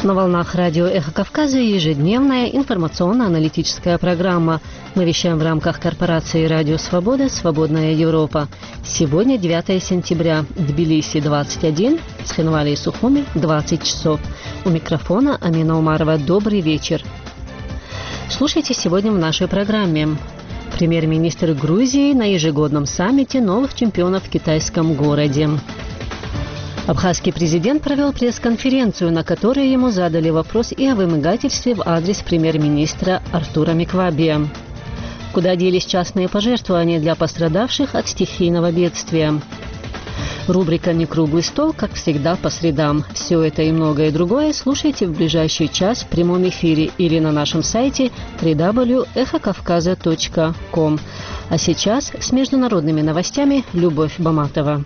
На волнах радио «Эхо Кавказа» ежедневная информационно-аналитическая программа. Мы вещаем в рамках корпорации «Радио Свобода. Свободная Европа». Сегодня 9 сентября. Тбилиси 21, Цхинвали и Сухуми 20 часов. У микрофона Амина Умарова. Добрый вечер. Слушайте сегодня в нашей программе. Премьер-министр Грузии на ежегодном саммите новых чемпионов в китайском городе. Абхазский президент провел пресс-конференцию, на которой ему задали вопрос и о вымогательстве в адрес премьер-министра Артура Миквабия. Куда делись частные пожертвования для пострадавших от стихийного бедствия? Рубрика «Не круглый стол», как всегда, по средам. Все это и многое другое слушайте в ближайший час в прямом эфире или на нашем сайте www.эхокавказа.ком. А сейчас с международными новостями Любовь Баматова.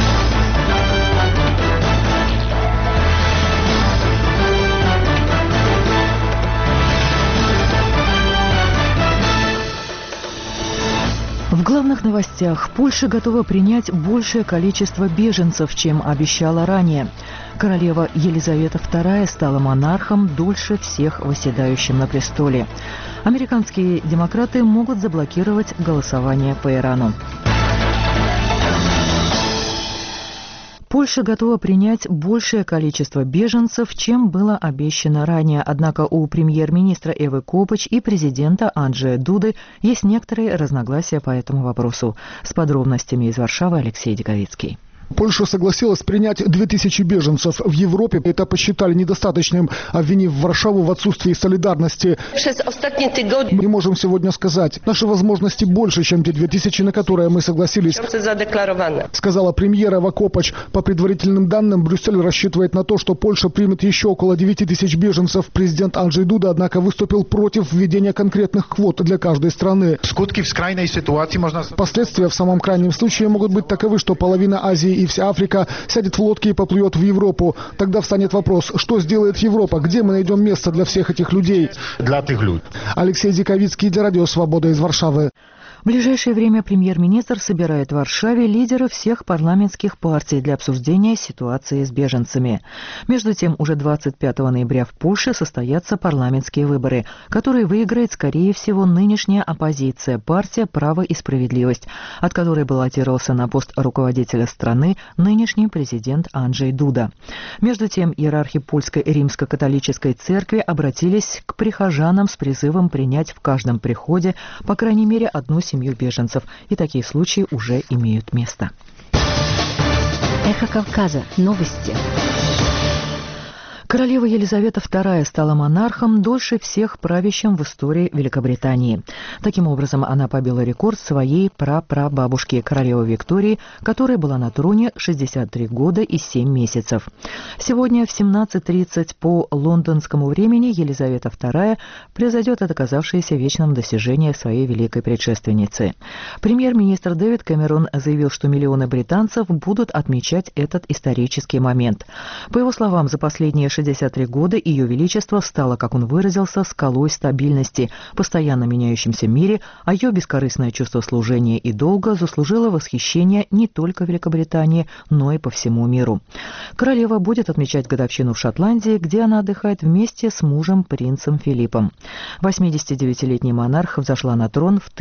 В главных новостях. Польша готова принять большее количество беженцев, чем обещала ранее. Королева Елизавета II стала монархом, дольше всех восседающим на престоле. Американские демократы могут заблокировать голосование по Ирану. Польша готова принять большее количество беженцев, чем было обещано ранее. Однако у премьер-министра Эвы Копач и президента Анджея Дуды есть некоторые разногласия по этому вопросу. С подробностями из Варшавы Алексей Диковицкий. Польша согласилась принять 2000 беженцев. В Европе это посчитали недостаточным, обвинив Варшаву в отсутствии солидарности. Мы можем сегодня сказать, наши возможности больше, чем те 2000, на которые мы согласились, сказала премьер Эва Копач. По предварительным данным, Брюссель рассчитывает на то, что Польша примет еще около 9000 беженцев. Президент Анджей Дуда, однако, выступил против введения конкретных квот для каждой страны. Последствия в самом крайнем случае могут быть таковы, что половина Азии и вся Африка сядет в лодки и поплывет в Европу. Тогда встанет вопрос, что сделает Европа, где мы найдем место для всех этих людей? Алексей Диковицкий, для Радио Свобода из Варшавы. В ближайшее время премьер-министр собирает в Варшаве лидеров всех парламентских партий для обсуждения ситуации с беженцами. Между тем, уже 25 ноября в Польше состоятся парламентские выборы, которые выиграет, скорее всего, нынешняя оппозиция, партия «Право и справедливость», от которой баллотировался на пост руководителя страны нынешний президент Анджей Дуда. Между тем, иерархи Польской римско-католической церкви обратились к прихожанам с призывом принять в каждом приходе, по крайней мере, одну семью беженцев, и такие случаи уже имеют место. Эхо Кавказа. Новости. Королева Елизавета II стала монархом, дольше всех правящим в истории Великобритании. Таким образом, она побила рекорд своей прапрабабушки, королевы Виктории, которая была на троне 63 года и 7 месяцев. Сегодня в 17:30 по лондонскому времени Елизавета II превзойдет доказавшееся вечным достижение своей великой предшественницы. Премьер-министр Дэвид Кэмерон заявил, что миллионы британцев будут отмечать этот исторический момент. По его словам, за последние 63 года Ее Величество стало, как он выразился, скалой стабильности в постоянно меняющемся мире, а ее бескорыстное чувство служения и долга заслужило восхищение не только в Великобритании, но и по всему миру. Королева будет отмечать годовщину в Шотландии, где она отдыхает вместе с мужем принцем Филиппом. 89-летний монарх взошла на трон в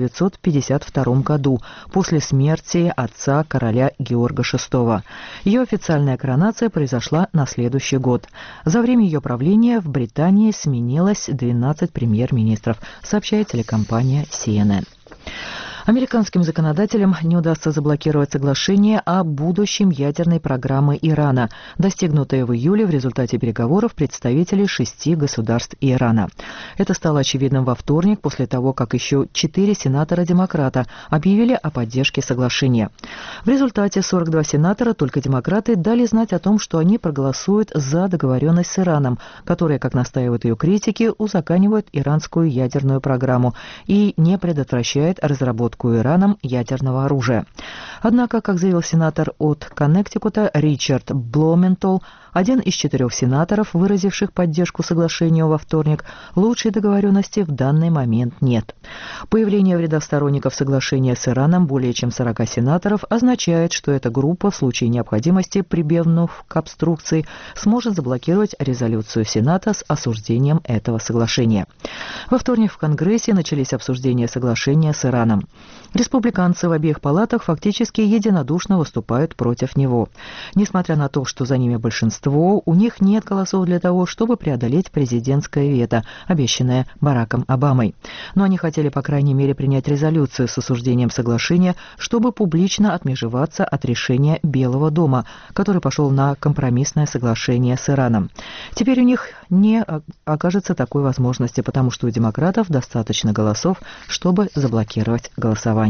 1952 году, после смерти отца короля Георга VI. Ее официальная коронация произошла на следующий год. За время ее правления в Британии сменилось 12 премьер-министров, сообщает телекомпания CNN. Американским законодателям не удастся заблокировать соглашение о будущем ядерной программы Ирана, достигнутое в июле в результате переговоров представителей 6 государств Ирана. Это стало очевидным во вторник, после того, как еще 4 сенатора-демократа объявили о поддержке соглашения. В результате 42 сенатора, только демократы, дали знать о том, что они проголосуют за договоренность с Ираном, которая, как настаивают ее критики, узаконивает иранскую ядерную программу и не предотвращает разработку Ираном ядерного оружия. Однако, как заявил сенатор от Коннектикута Ричард Блументал, Один из 4 сенаторов, выразивших поддержку соглашению во вторник, лучшей договоренности в данный момент нет. Появление в рядах сторонников соглашения с Ираном более чем 40 сенаторов означает, что эта группа в случае необходимости, прибегнув к обструкции, сможет заблокировать резолюцию Сената с осуждением этого соглашения. Во вторник в Конгрессе начались обсуждения соглашения с Ираном. Республиканцы в обеих палатах фактически единодушно выступают против него. Несмотря на то, что за ними большинство, у них нет голосов для того, чтобы преодолеть президентское вето, обещанное Бараком Обамой. Но они хотели, по крайней мере, принять резолюцию с осуждением соглашения, чтобы публично отмежеваться от решения Белого дома, который пошел на компромиссное соглашение с Ираном. Теперь у них не окажется такой возможности, потому что у демократов достаточно голосов, чтобы заблокировать голосование.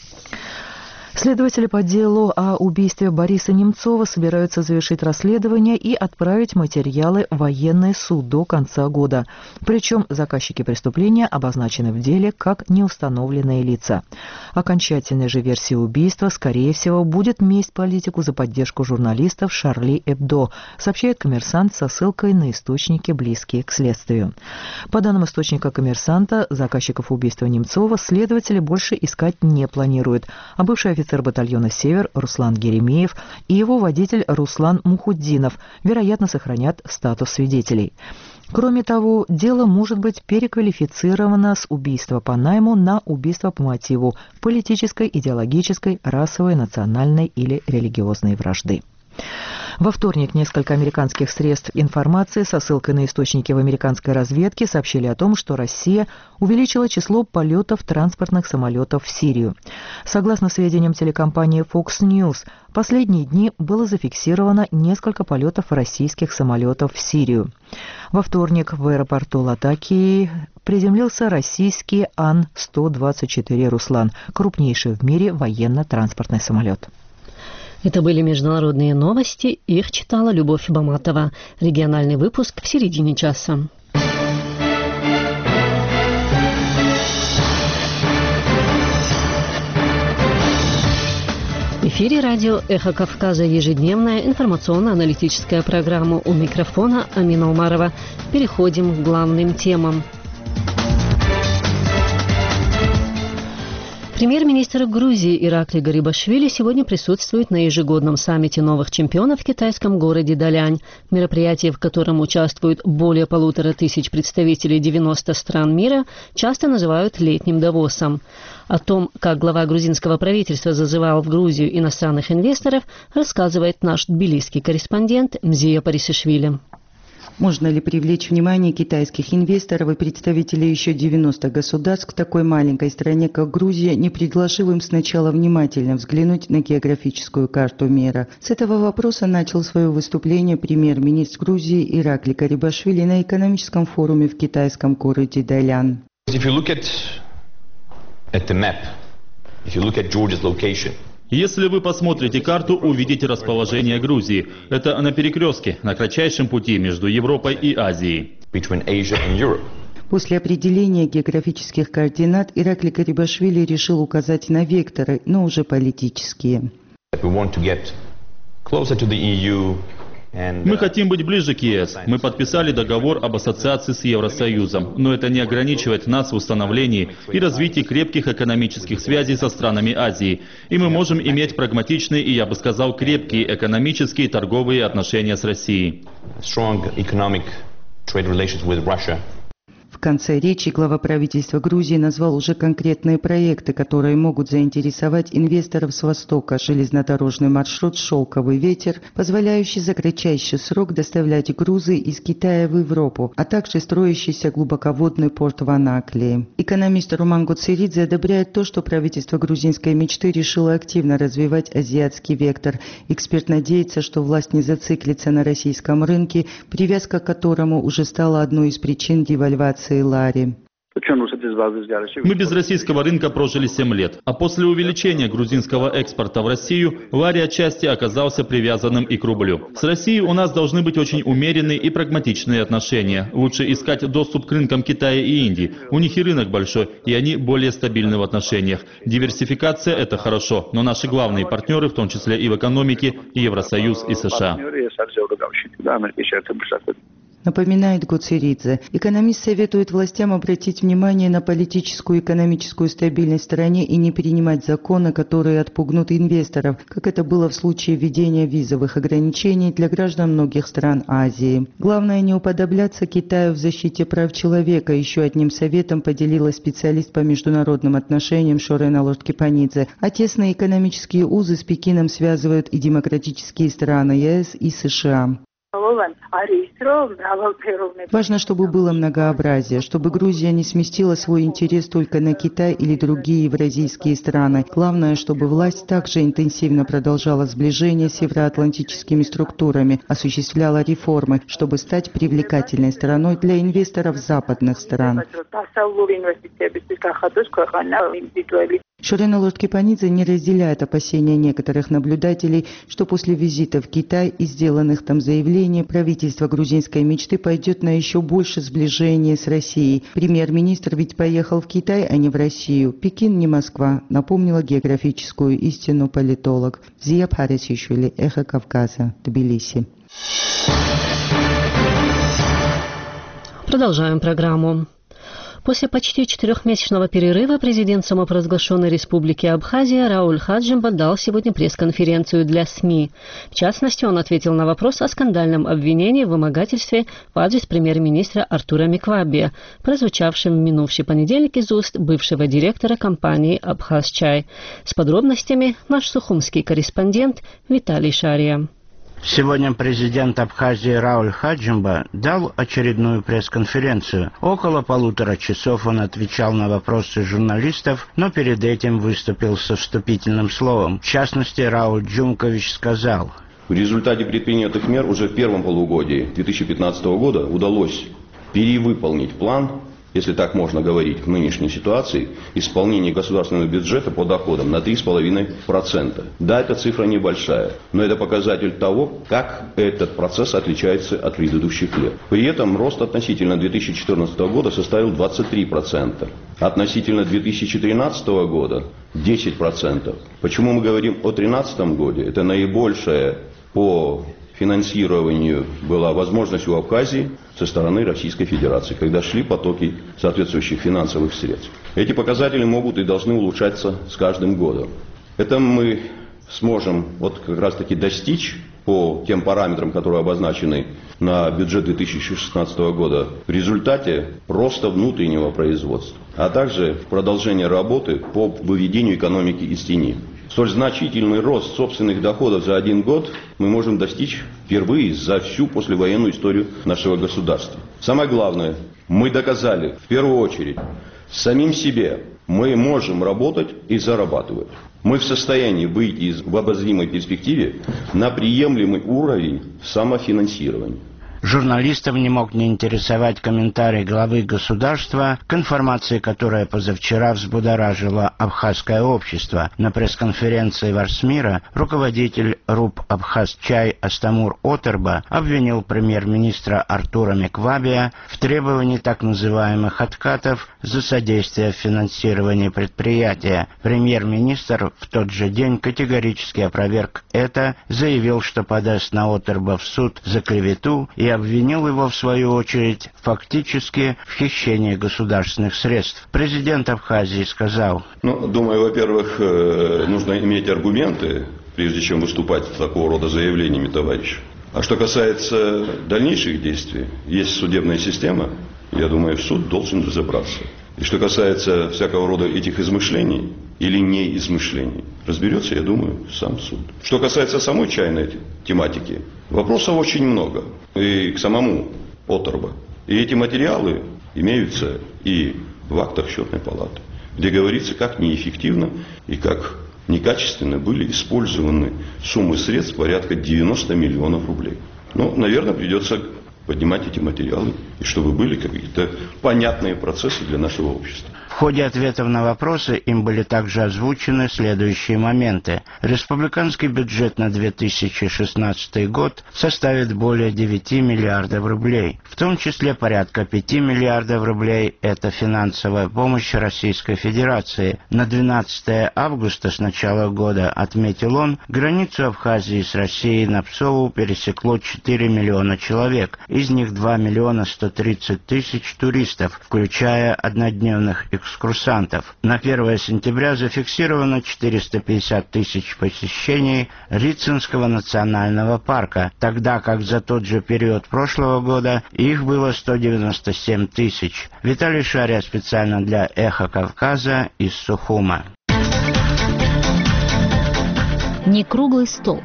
Следователи по делу о убийстве Бориса Немцова собираются завершить расследование и отправить материалы в военный суд до конца года. Причем заказчики преступления обозначены в деле как неустановленные лица. Окончательной же версией убийства, скорее всего, будет месть политику за поддержку журналистов Шарли Эбдо, сообщает «Коммерсант» со ссылкой на источники, близкие к следствию. По данным источника «Коммерсанта», заказчиков убийства Немцова следователи больше искать не планируют, а бывший офицер батальона «Север» Руслан Геремеев и его водитель Руслан Мухуддинов, вероятно, сохранят статус свидетелей. Кроме того, дело может быть переквалифицировано с убийства по найму на убийство по мотиву политической, идеологической, расовой, национальной или религиозной вражды. Во вторник несколько американских средств информации со ссылкой на источники в американской разведке сообщили о том, что Россия увеличила число полетов транспортных самолетов в Сирию. Согласно сведениям телекомпании Fox News, в последние дни было зафиксировано несколько полетов российских самолетов в Сирию. Во вторник в аэропорту Латакии приземлился российский Ан-124 «Руслан», крупнейший в мире военно-транспортный самолет. Это были международные новости. Их читала Любовь Баматова. Региональный выпуск в середине часа. В эфире радио «Эхо Кавказа» ежедневная информационно-аналитическая программа. У микрофона Амина Умарова. Переходим к главным темам. Премьер-министр Грузии Иракли Гарибашвили сегодня присутствует на ежегодном саммите новых чемпионов в китайском городе Далянь, мероприятие, в котором участвуют более 1500 представителей 90 стран мира, часто называют летним Давосом. О том, как глава грузинского правительства зазывал в Грузию иностранных инвесторов, рассказывает наш тбилисский корреспондент Мзия Парисишвили. Можно ли привлечь внимание китайских инвесторов и представителей еще 90 государств к такой маленькой стране, как Грузия, не предложив им сначала внимательно взглянуть на географическую карту мира? С этого вопроса начал свое выступление премьер-министр Грузии Иракли Гарибашвили на экономическом форуме в китайском городе Далян. Если вы посмотрите карту, увидите расположение Грузии. Это на перекрестке, на кратчайшем пути между Европой и Азией. После определения географических координат Иракли Гарибашвили решил указать на векторы, но уже политические. Мы хотим быть ближе к ЕС. Мы подписали договор об ассоциации с Евросоюзом, но это не ограничивает нас в установлении и развитии крепких экономических связей со странами Азии. И мы можем иметь прагматичные и, я бы сказал, крепкие экономические и торговые отношения с Россией. В конце речи глава правительства Грузии назвал уже конкретные проекты, которые могут заинтересовать инвесторов с Востока. Железнодорожный маршрут «Шелковый ветер», позволяющий за кратчайший срок доставлять грузы из Китая в Европу, а также строящийся глубоководный порт в Анаклии. Экономист Руман Гуцеридзе одобряет то, что правительство грузинской мечты решило активно развивать азиатский вектор. Эксперт надеется, что власть не зациклится на российском рынке, привязка к которому уже стала одной из причин девальвации лари. Мы без российского рынка прожили 7 лет, а после увеличения грузинского экспорта в Россию, Лари отчасти оказался привязанным и к рублю. С Россией у нас должны быть очень умеренные и прагматичные отношения. Лучше искать доступ к рынкам Китая и Индии. У них и рынок большой, и они более стабильны в отношениях. Диверсификация – это хорошо, но наши главные партнеры, в том числе и в экономике, Евросоюз и США. Напоминает Гуцеридзе. Экономист советует властям обратить внимание на политическую и экономическую стабильность в стране и не принимать законы, которые отпугнут инвесторов, как это было в случае введения визовых ограничений для граждан многих стран Азии. Главное не уподобляться Китаю в защите прав человека. Еще одним советом поделилась специалист по международным отношениям Шорена Лордкипанидзе. А тесные экономические узы с Пекином связывают и демократические страны ЕС и США. Важно, чтобы было многообразие, чтобы Грузия не сместила свой интерес только на Китай или другие евразийские страны. Главное, чтобы власть также интенсивно продолжала сближение с евроатлантическими структурами, осуществляла реформы, чтобы стать привлекательной стороной для инвесторов западных стран. Шорена Лордкипанидзе не разделяет опасения некоторых наблюдателей, что после визита в Китай и сделанных там заявлений правительство грузинской мечты пойдет на еще больше сближения с Россией. Премьер-министр ведь поехал в Китай, а не в Россию. Пекин не Москва, напомнила географическую истину политолог. Зия Парисишвили, Эхо Кавказа, Тбилиси. Продолжаем программу. После почти 4-месячного перерыва президент самопровозглашенной республики Абхазия Рауль Хаджимба дал сегодня пресс-конференцию для СМИ. В частности, он ответил на вопрос о скандальном обвинении в вымогательстве в адрес премьер-министра Артура Миквабия, прозвучавшем в минувший понедельник из уст бывшего директора компании «Абхазчай». С подробностями наш сухумский корреспондент Виталий Шария. Сегодня президент Абхазии Рауль Хаджимба дал очередную пресс-конференцию. Около 1,5 часов он отвечал на вопросы журналистов, но перед этим выступил со вступительным словом. В частности, Рауль Джумкович сказал: в результате предпринятых мер уже в первом полугодии 2015 года удалось перевыполнить план, если так можно говорить, в нынешней ситуации, исполнение государственного бюджета по доходам на 3,5%. Да, эта цифра небольшая, но это показатель того, как этот процесс отличается от предыдущих лет. При этом рост относительно 2014 года составил 23%, относительно 2013 года 10%. Почему мы говорим о 2013 году? Это наибольшее по финансированию была возможность у Абхазии со стороны Российской Федерации, когда шли потоки соответствующих финансовых средств. Эти показатели могут и должны улучшаться с каждым годом. Это мы сможем вот как раз таки достичь по тем параметрам, которые обозначены на бюджет 2016 года, в результате роста внутреннего производства, а также продолжения работы по выведению экономики из тени. Столь значительный рост собственных доходов за один год мы можем достичь впервые за всю послевоенную историю нашего государства. Самое главное, мы доказали, в первую очередь, самим себе, мы можем работать и зарабатывать. Мы в состоянии выйти в обозримой перспективе на приемлемый уровень самофинансирования. Журналистов не мог не интересовать комментарий главы государства к информации, которая позавчера взбудоражила абхазское общество. На пресс-конференции в Арсмира руководитель РУП «Абхазчай» Астамур Отерба обвинил премьер-министра Артура Миквабия в требовании так называемых откатов за содействие в финансировании предприятия. Премьер-министр в тот же день категорически опроверг это, заявил, что подаст на Отерба в суд за клевету и обвинил его, в свою очередь, фактически в хищении государственных средств. Президент Абхазии сказал: думаю, во-первых, нужно иметь аргументы, прежде чем выступать с такого рода заявлениями, товарищ. А что касается дальнейших действий, есть судебная система, я думаю, суд должен разобраться. И что касается всякого рода этих измышлений или неизмышлений, разберется, я думаю, сам суд. Что касается самой чайной тематики, вопросов очень много. И к самому Отерба. И эти материалы имеются и в актах счетной палаты, где говорится, как неэффективно и как некачественно были использованы суммы средств порядка 90 миллионов рублей. Наверное, придется поднимать эти материалы, и чтобы были какие-то понятные процессы для нашего общества. В ходе ответов на вопросы им были также озвучены следующие моменты. Республиканский бюджет на 2016 год составит более 9 миллиардов рублей. В том числе порядка 5 миллиардов рублей – это финансовая помощь Российской Федерации. На 12 августа с начала года, отметил он, границу Абхазии с Россией на Псову пересекло 4 миллиона человек. Из них 2 миллиона 130 тысяч туристов, включая однодневных экскурсантов. На 1 сентября зафиксировано 450 тысяч посещений Рицинского национального парка, тогда как за тот же период прошлого года их было 197 тысяч. Виталий Шария специально для «Эхо Кавказа» из Сухума. Некруглый стол.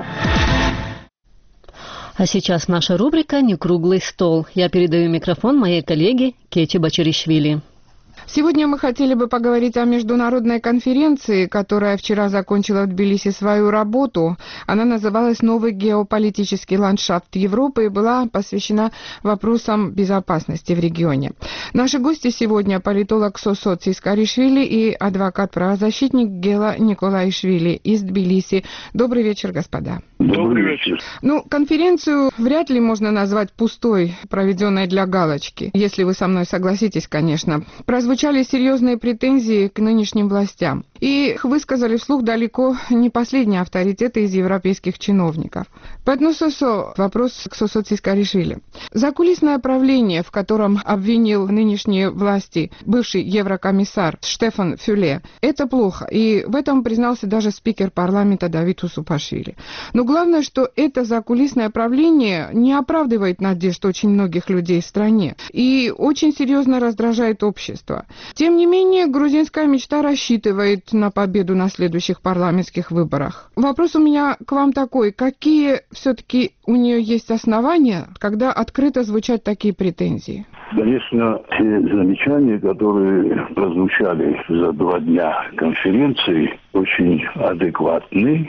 А сейчас наша рубрика «Некруглый стол». Я передаю микрофон моей коллеге Кете Бачаришвили. Сегодня мы хотели бы поговорить о международной конференции, которая вчера закончила в Тбилиси свою работу. Она называлась «Новый геополитический ландшафт Европы» и была посвящена вопросам безопасности в регионе. Наши гости сегодня — политолог Сосо Цискаришвили и адвокат-правозащитник Гела Николаишвили из Тбилиси. Добрый вечер, господа. Добрый вечер. Конференцию вряд ли можно назвать пустой, проведенной для галочки, если вы со мной согласитесь, конечно. Прозвучали серьезные претензии к нынешним властям. И их высказали вслух далеко не последние авторитеты из европейских чиновников. Поэтому, вопрос к Сосо Цискаришвили. Закулисное правление, в котором обвинил нынешние власти бывший еврокомиссар Штефан Фюле, это плохо. И в этом признался даже спикер парламента Давид Усупашвили. Но главное, что это закулисное правление не оправдывает надежд очень многих людей в стране и очень серьезно раздражает общество. Тем не менее, грузинская мечта рассчитывает на победу на следующих парламентских выборах. Вопрос у меня к вам такой: какие все-таки у нее есть основания, когда открыто звучат такие претензии? Конечно, те замечания, которые прозвучали за 2 дня конференции, очень адекватны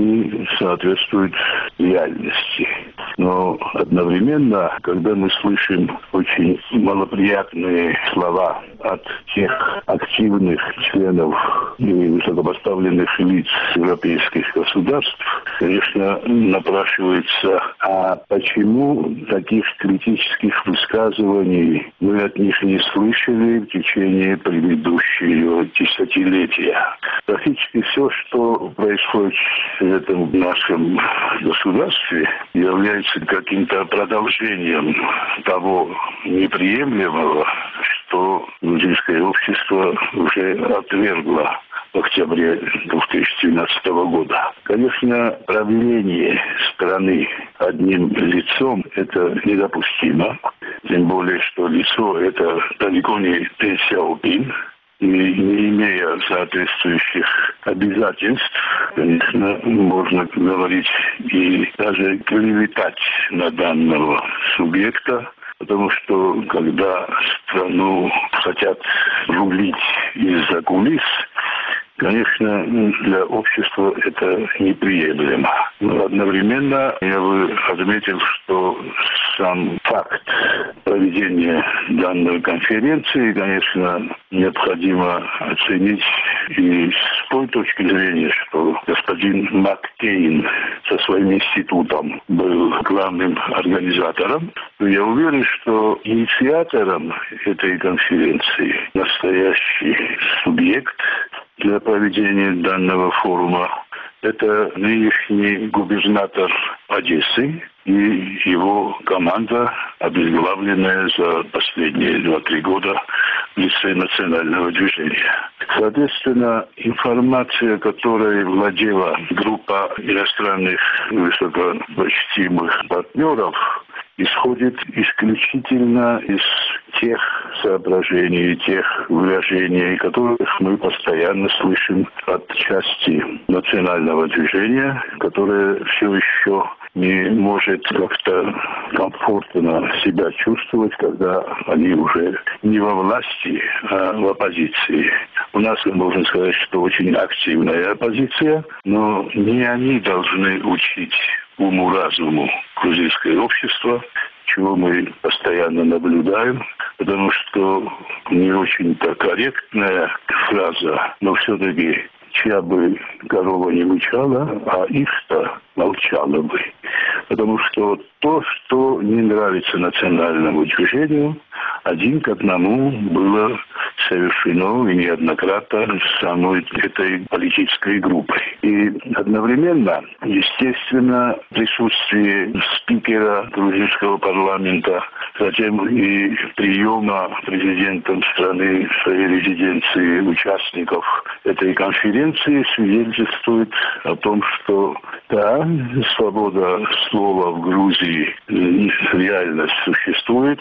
и соответствуют реальности. Но одновременно, когда мы слышим очень малоприятные слова от тех активных членов и высокопоставленных лиц европейских государств, конечно, напрашивается, а почему таких критических высказываний мы от них не слышали в течение предыдущего десятилетия? Практически все, что происходит в этом нашем государстве, является каким-то продолжением того неприемлемого, что грузинское общество уже отвергло в октябре 2012 года. Конечно, правление страны одним лицом – это недопустимо. Тем более, что лицо – это далеко не Дэн Сяопин. И не имея соответствующих обязательств, конечно, можно говорить и даже клеветать на данного субъекта, потому что когда страну хотят рулить из-за кулис, конечно, для общества это неприемлемо. Но одновременно я бы отметил, что сам факт проведения данной конференции, конечно, необходимо оценить и с той точки зрения, что господин Маккейн со своим институтом был главным организатором. Я уверен, что инициатором этой конференции настоящий субъект для проведения данного форума – это нынешний губернатор Одессы и его команда, обезглавленная за последние 2-3 года в лице национального движения. Соответственно, информация, которой владела группа иностранных высокопочтимых партнеров, исходит исключительно из тех соображений, тех выражений, которых мы постоянно слышим от части национального движения, которое все еще не может как-то комфортно себя чувствовать, когда они уже не во власти, а в оппозиции. У нас, можно сказать, что очень активная оппозиция, но не они должны учить уму-разуму грузинское общество, чего мы постоянно наблюдаем, потому что не очень-то корректная фраза, но все-таки чья бы корова не мычала, а их-то молчала бы. Потому что то, что не нравится национальному движению, один к одному было совершено и неоднократно самой этой политической группой. И одновременно, естественно, присутствие спикера грузинского парламента, затем и приема президентом страны в своей резиденции участников этой конференции свидетельствует о том, что да, свобода слова в Грузии реально существует,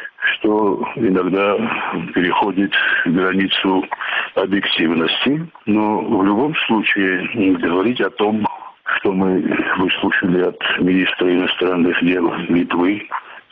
что иногда переходит границу объективности. Но в любом случае говорить о том, что мы выслушали от министра иностранных дел Литвы,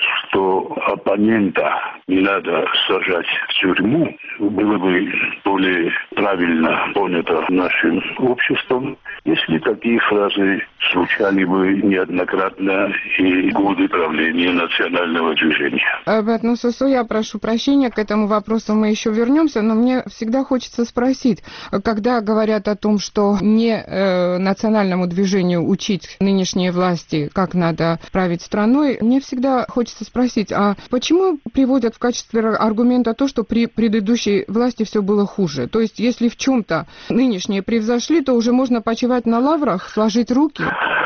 что оппонента не надо сажать в тюрьму, было бы более правильно понято нашим обществом, если такие фразы звучали бы неоднократно и годы правления национального движения. Бэтну Сусу, я прошу прощения, к этому вопросу мы еще вернемся, но мне всегда хочется спросить, когда говорят о том, что не национальному движению учить нынешние власти, как надо править страной, мне всегда хочется спросить, а почему приводят в качестве аргумента то, что при предыдущей власти все было хуже? То есть, если в чем-то нынешние превзошли, то уже можно почивать на лаврах, сложить руки?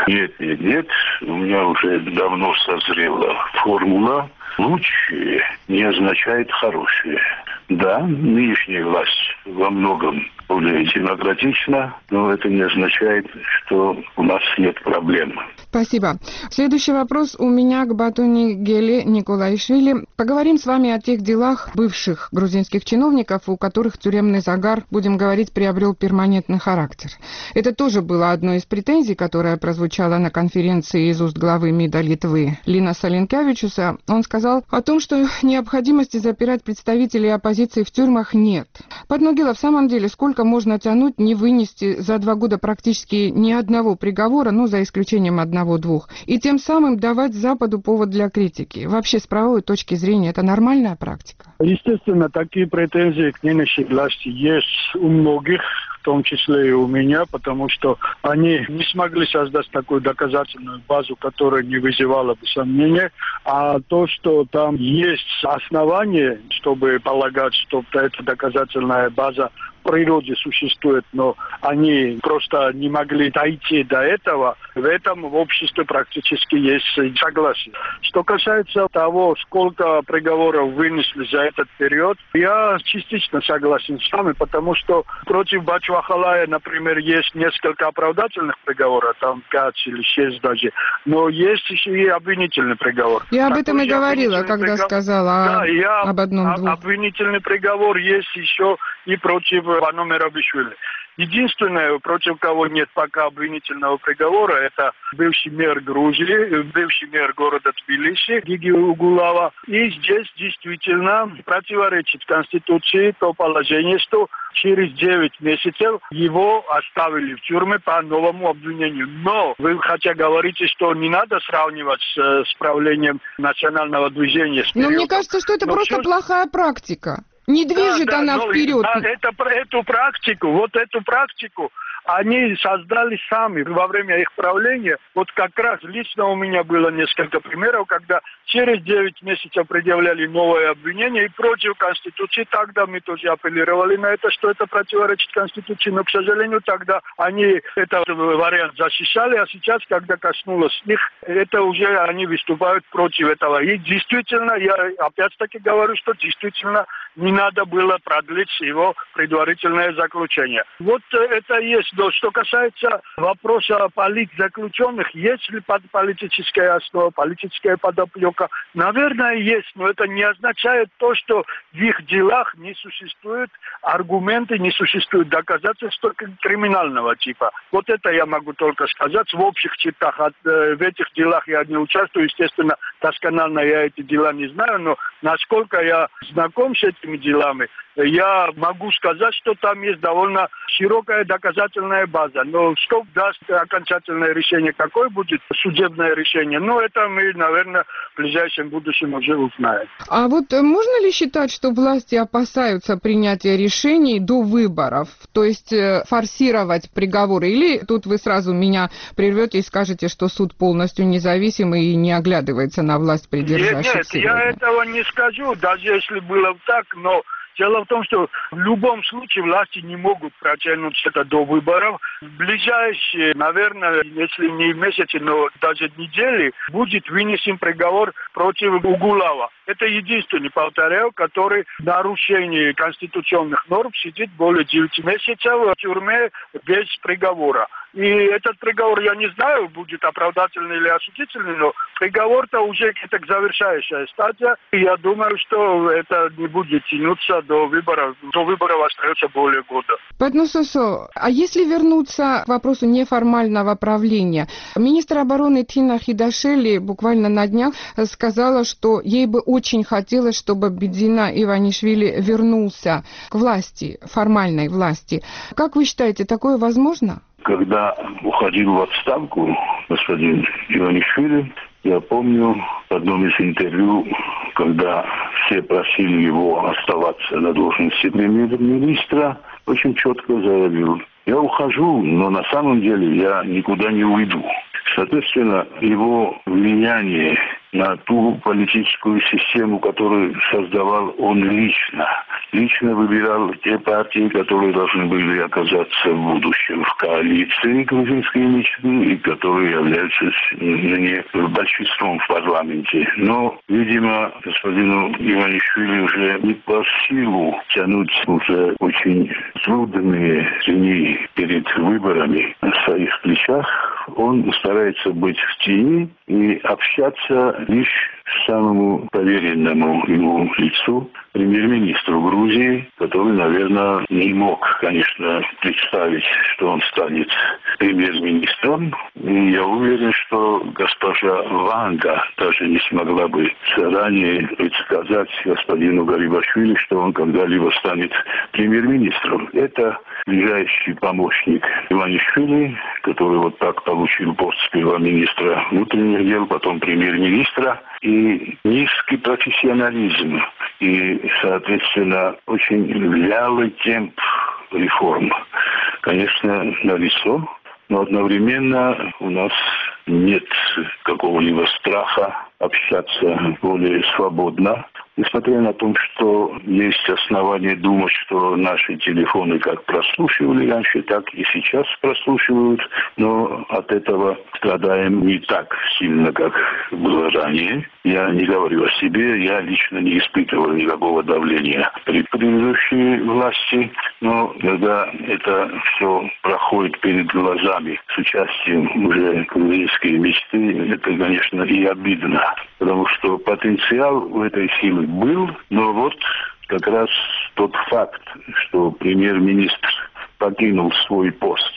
Нет. У меня уже давно созрела формула. Лучшее не означает хорошее. Да, нынешняя власть во многом более демократична, но это не означает, что у нас нет проблем. Спасибо. Следующий вопрос у меня к Батуни Гели Николаишвили. Поговорим с вами о тех делах бывших грузинских чиновников, у которых тюремный загар, будем говорить, приобрел перманентный характер. Это тоже было одной из претензий, которая прозвучала на конференции из уст главы МИДа Литвы Линаса Линкевичуса. Он сказал о том, что необходимости запирать представителей оппозиции в тюрьмах нет. Подногила, в самом деле, сколько можно тянуть, не вынести за 2 года практически ни одного приговора, ну, за исключением одного-двух, и тем самым давать Западу повод для критики? Вообще, с правовой точки зрения, это нормальная практика? Естественно, такие претензии к нынешней власти есть у многих, в том числе и у меня, потому что они не смогли создать такую доказательную базу, которая не вызывала бы сомнения. А то, что там есть основания, чтобы полагать, что эта доказательная база в природе существует, но они просто не могли дойти до этого, в этом в обществе практически есть согласие. Что касается того, сколько приговоров вынесли за этот период, я частично согласен с вами, потому что против Бачвахалая, например, есть несколько оправдательных приговоров, там 5 или 6 даже, но есть еще и обвинительный приговор. Я об этом и говорила, когда сказала об одном-двух. Обвинительный приговор есть еще и против Вано Мерабишвили. Единственное, против кого нет пока обвинительного приговора, это бывший мэр Грузии, бывший мэр города Тбилиси, Гиги Угулава. И здесь действительно противоречит Конституции то положение, что через 9 месяцев его оставили в тюрьме по новому обвинению. Но вы хотя говорите, что не надо сравнивать с правлением национального движения. Но мне кажется, что это просто плохая практика. Не движет она вперед. Эту практику они создали сами во время их правления. Вот как раз лично у меня было несколько примеров, когда через 9 месяцев предъявляли новое обвинение и против Конституции. Тогда мы тоже апеллировали на это, что это противоречит Конституции. Но, к сожалению, тогда они этот вариант защищали, а сейчас, когда коснулось их, это уже они выступают против этого. И действительно, я опять-таки говорю, что действительно не надо было продлить его предварительное заключение. Вот это есть. Но что касается вопроса политзаключенных, есть ли политическая основа, политическая подоплека? Наверное, есть, но это не означает то, что в их делах не существуют аргументы, не существуют доказательства криминального типа. Вот это я могу только сказать. В общих чертах в этих делах я не участвую. Естественно, досконально я эти дела не знаю, но насколько я знаком с этими делами, я могу сказать, что там есть довольно широкая доказательная база. Но что даст окончательное решение, какое будет судебное решение, это мы, наверное, в ближайшем будущем уже узнаем. А вот можно ли считать, что власти опасаются принятия решений до выборов, то есть форсировать приговоры? Или тут вы сразу меня прервете и скажете, что суд полностью независимый и не оглядывается на власть придержащих Нет, сегодня? я этого не скажу, даже если было так, но дело в том, что в любом случае власти не могут протянуть это до выборов. В ближайшие, наверное, если не месяцы, но даже недели, будет вынесен приговор против Угулова. Это единственный, повторяю, который в нарушении конституционных норм сидит более 9 месяцев в тюрьме без приговора. И этот приговор, я не знаю, будет оправдательный или осудительный, но приговор-то уже это завершающая стадия. И я думаю, что это не будет тянуться до выборов. До выборов остается более года. Патнососо, а если вернуться к вопросу неформального правления? Министр обороны Тина Хидашели буквально на днях сказала, что ей бы очень хотелось, чтобы Бидзина Иванишвили вернулся к власти, формальной власти. Как вы считаете, такое возможно? Когда уходил в отставку господин Иванишвили, я помню в одном из интервью, когда все просили его оставаться на должности премьер-министра, очень четко заявил: я ухожу, но на самом деле я никуда не уйду. Соответственно, его влияние на ту политическую систему, которую создавал он лично выбирал те партии, которые должны были оказаться в будущем в коалиции грузинской мечты и которые являются большинством в парламенте. Но, видимо, господину Иванишвили уже не по силу тянуть уже очень трудные дни перед выборами на своих плечах. Он старается быть в тени и общаться лишь самому поверенному ему лицу, премьер-министру Грузии, который, наверное, не мог, конечно, представить, что он станет премьер-министром. И я уверен, что госпожа Ванга даже не смогла бы заранее предсказать господину Гарибашвили, что он когда-либо станет премьер-министром. Это ближайший помощник Иванишвили, который вот так получил пост сперва министра внутренних дел, потом премьер-министра. И низкий профессионализм, и, соответственно, очень вялый темп реформ. Конечно, налицо, но одновременно у нас нет какого-либо страха общаться более свободно. Несмотря на то, что есть основания думать, что наши телефоны как прослушивали раньше, так и сейчас прослушивают, но от этого страдаем не так сильно, как было ранее. Я не говорю о себе, я лично не испытывал никакого давления при предыдущей власти, но когда это все проходит перед глазами с участием уже грузинской мечты, это, конечно, и обидно, потому что потенциал у этой силы был, но вот как раз тот факт, что премьер-министр покинул свой пост,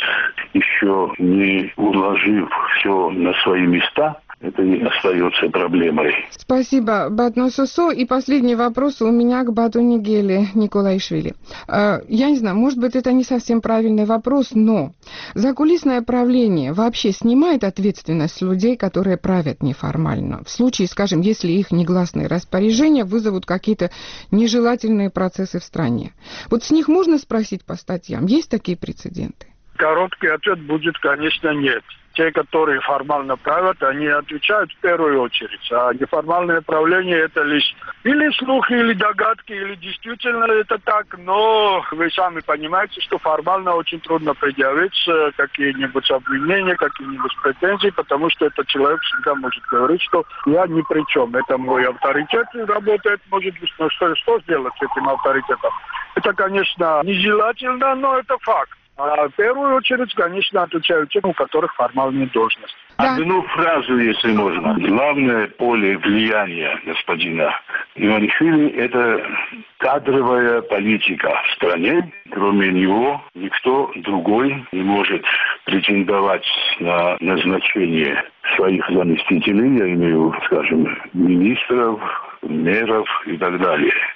еще не уложив все на свои места, это и остается проблемой. Спасибо, Батнососо. И последний вопрос у меня к Бату Нигеле Николаишвили. Я не знаю, может быть, это не совсем правильный вопрос, но закулисное правление вообще снимает ответственность с людей, которые правят неформально? В случае, скажем, если их негласные распоряжения вызовут какие-то нежелательные процессы в стране. Вот с них можно спросить по статьям? Есть такие прецеденты? Короткий ответ будет, конечно, нет. Те, которые формально правят, они отвечают в первую очередь. А неформальное правление это лишь или слухи, или догадки, или действительно это так. Но вы сами понимаете, что формально очень трудно предъявить какие-нибудь обвинения, какие-нибудь претензии, потому что этот человек всегда может говорить, что я ни при чем. Это мой авторитет работает, может быть, но что сделать с этим авторитетом? Это, конечно, нежелательно, но это факт. А в первую очередь, конечно, отвечают те, у которых формальные должности. Да. Одну фразу, если можно. Главное поле влияния господина Иванишвили – это кадровая политика в стране. Кроме него никто другой не может претендовать на назначение своих заместителей, я имею, скажем, министров, мэров и так далее.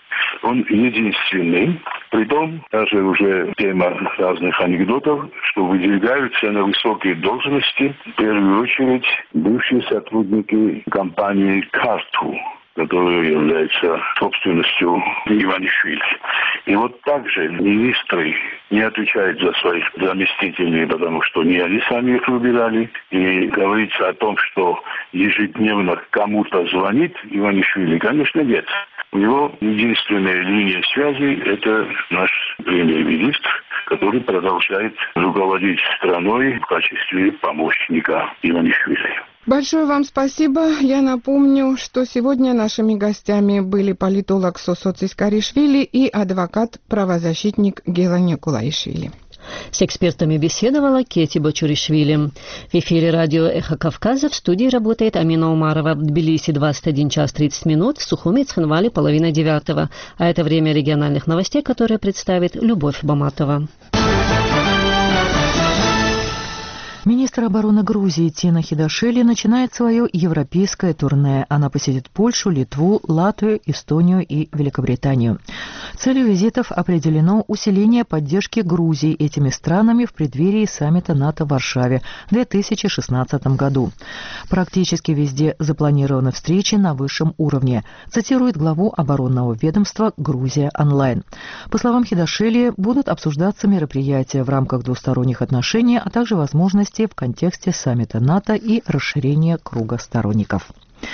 Он единственный. Притом, даже уже тема разных анекдотов, что выдвигаются на высокие должности, в первую очередь, бывшие сотрудники компании «Карту», которая является собственностью Иванишвили. И вот также министры не отвечают за своих заместителей, потому что не они сами их выбирали. И говорится о том, что ежедневно кому-то звонит Иванишвили, конечно, нет. У него единственная линия связи – это наш премьер-министр, который продолжает руководить страной в качестве помощника Иванишвили. Большое вам спасибо. Я напомню, что сегодня нашими гостями были политолог Сосо Цискаришвили и адвокат-правозащитник Гела Николаишвили. С экспертами беседовала Кети Бочуришвили. В эфире радио «Эхо Кавказа» в студии работает Амина Умарова. В Тбилиси 21 час 30 минут, в Сухуми и Цхинвале 8:30. А это время региональных новостей, которые представит Любовь Баматова. Министр обороны Грузии Тина Хидашвили начинает свое европейское турне. Она посетит Польшу, Литву, Латвию, Эстонию и Великобританию. Целью визитов определено усиление поддержки Грузии этими странами в преддверии саммита НАТО в Варшаве в 2016 году. Практически везде запланированы встречи на высшем уровне, цитирует главу оборонного ведомства «Грузия онлайн». По словам Хидашвили, будут обсуждаться мероприятия в рамках двусторонних отношений, а также возможности в контексте саммита НАТО и расширения круга сторонников.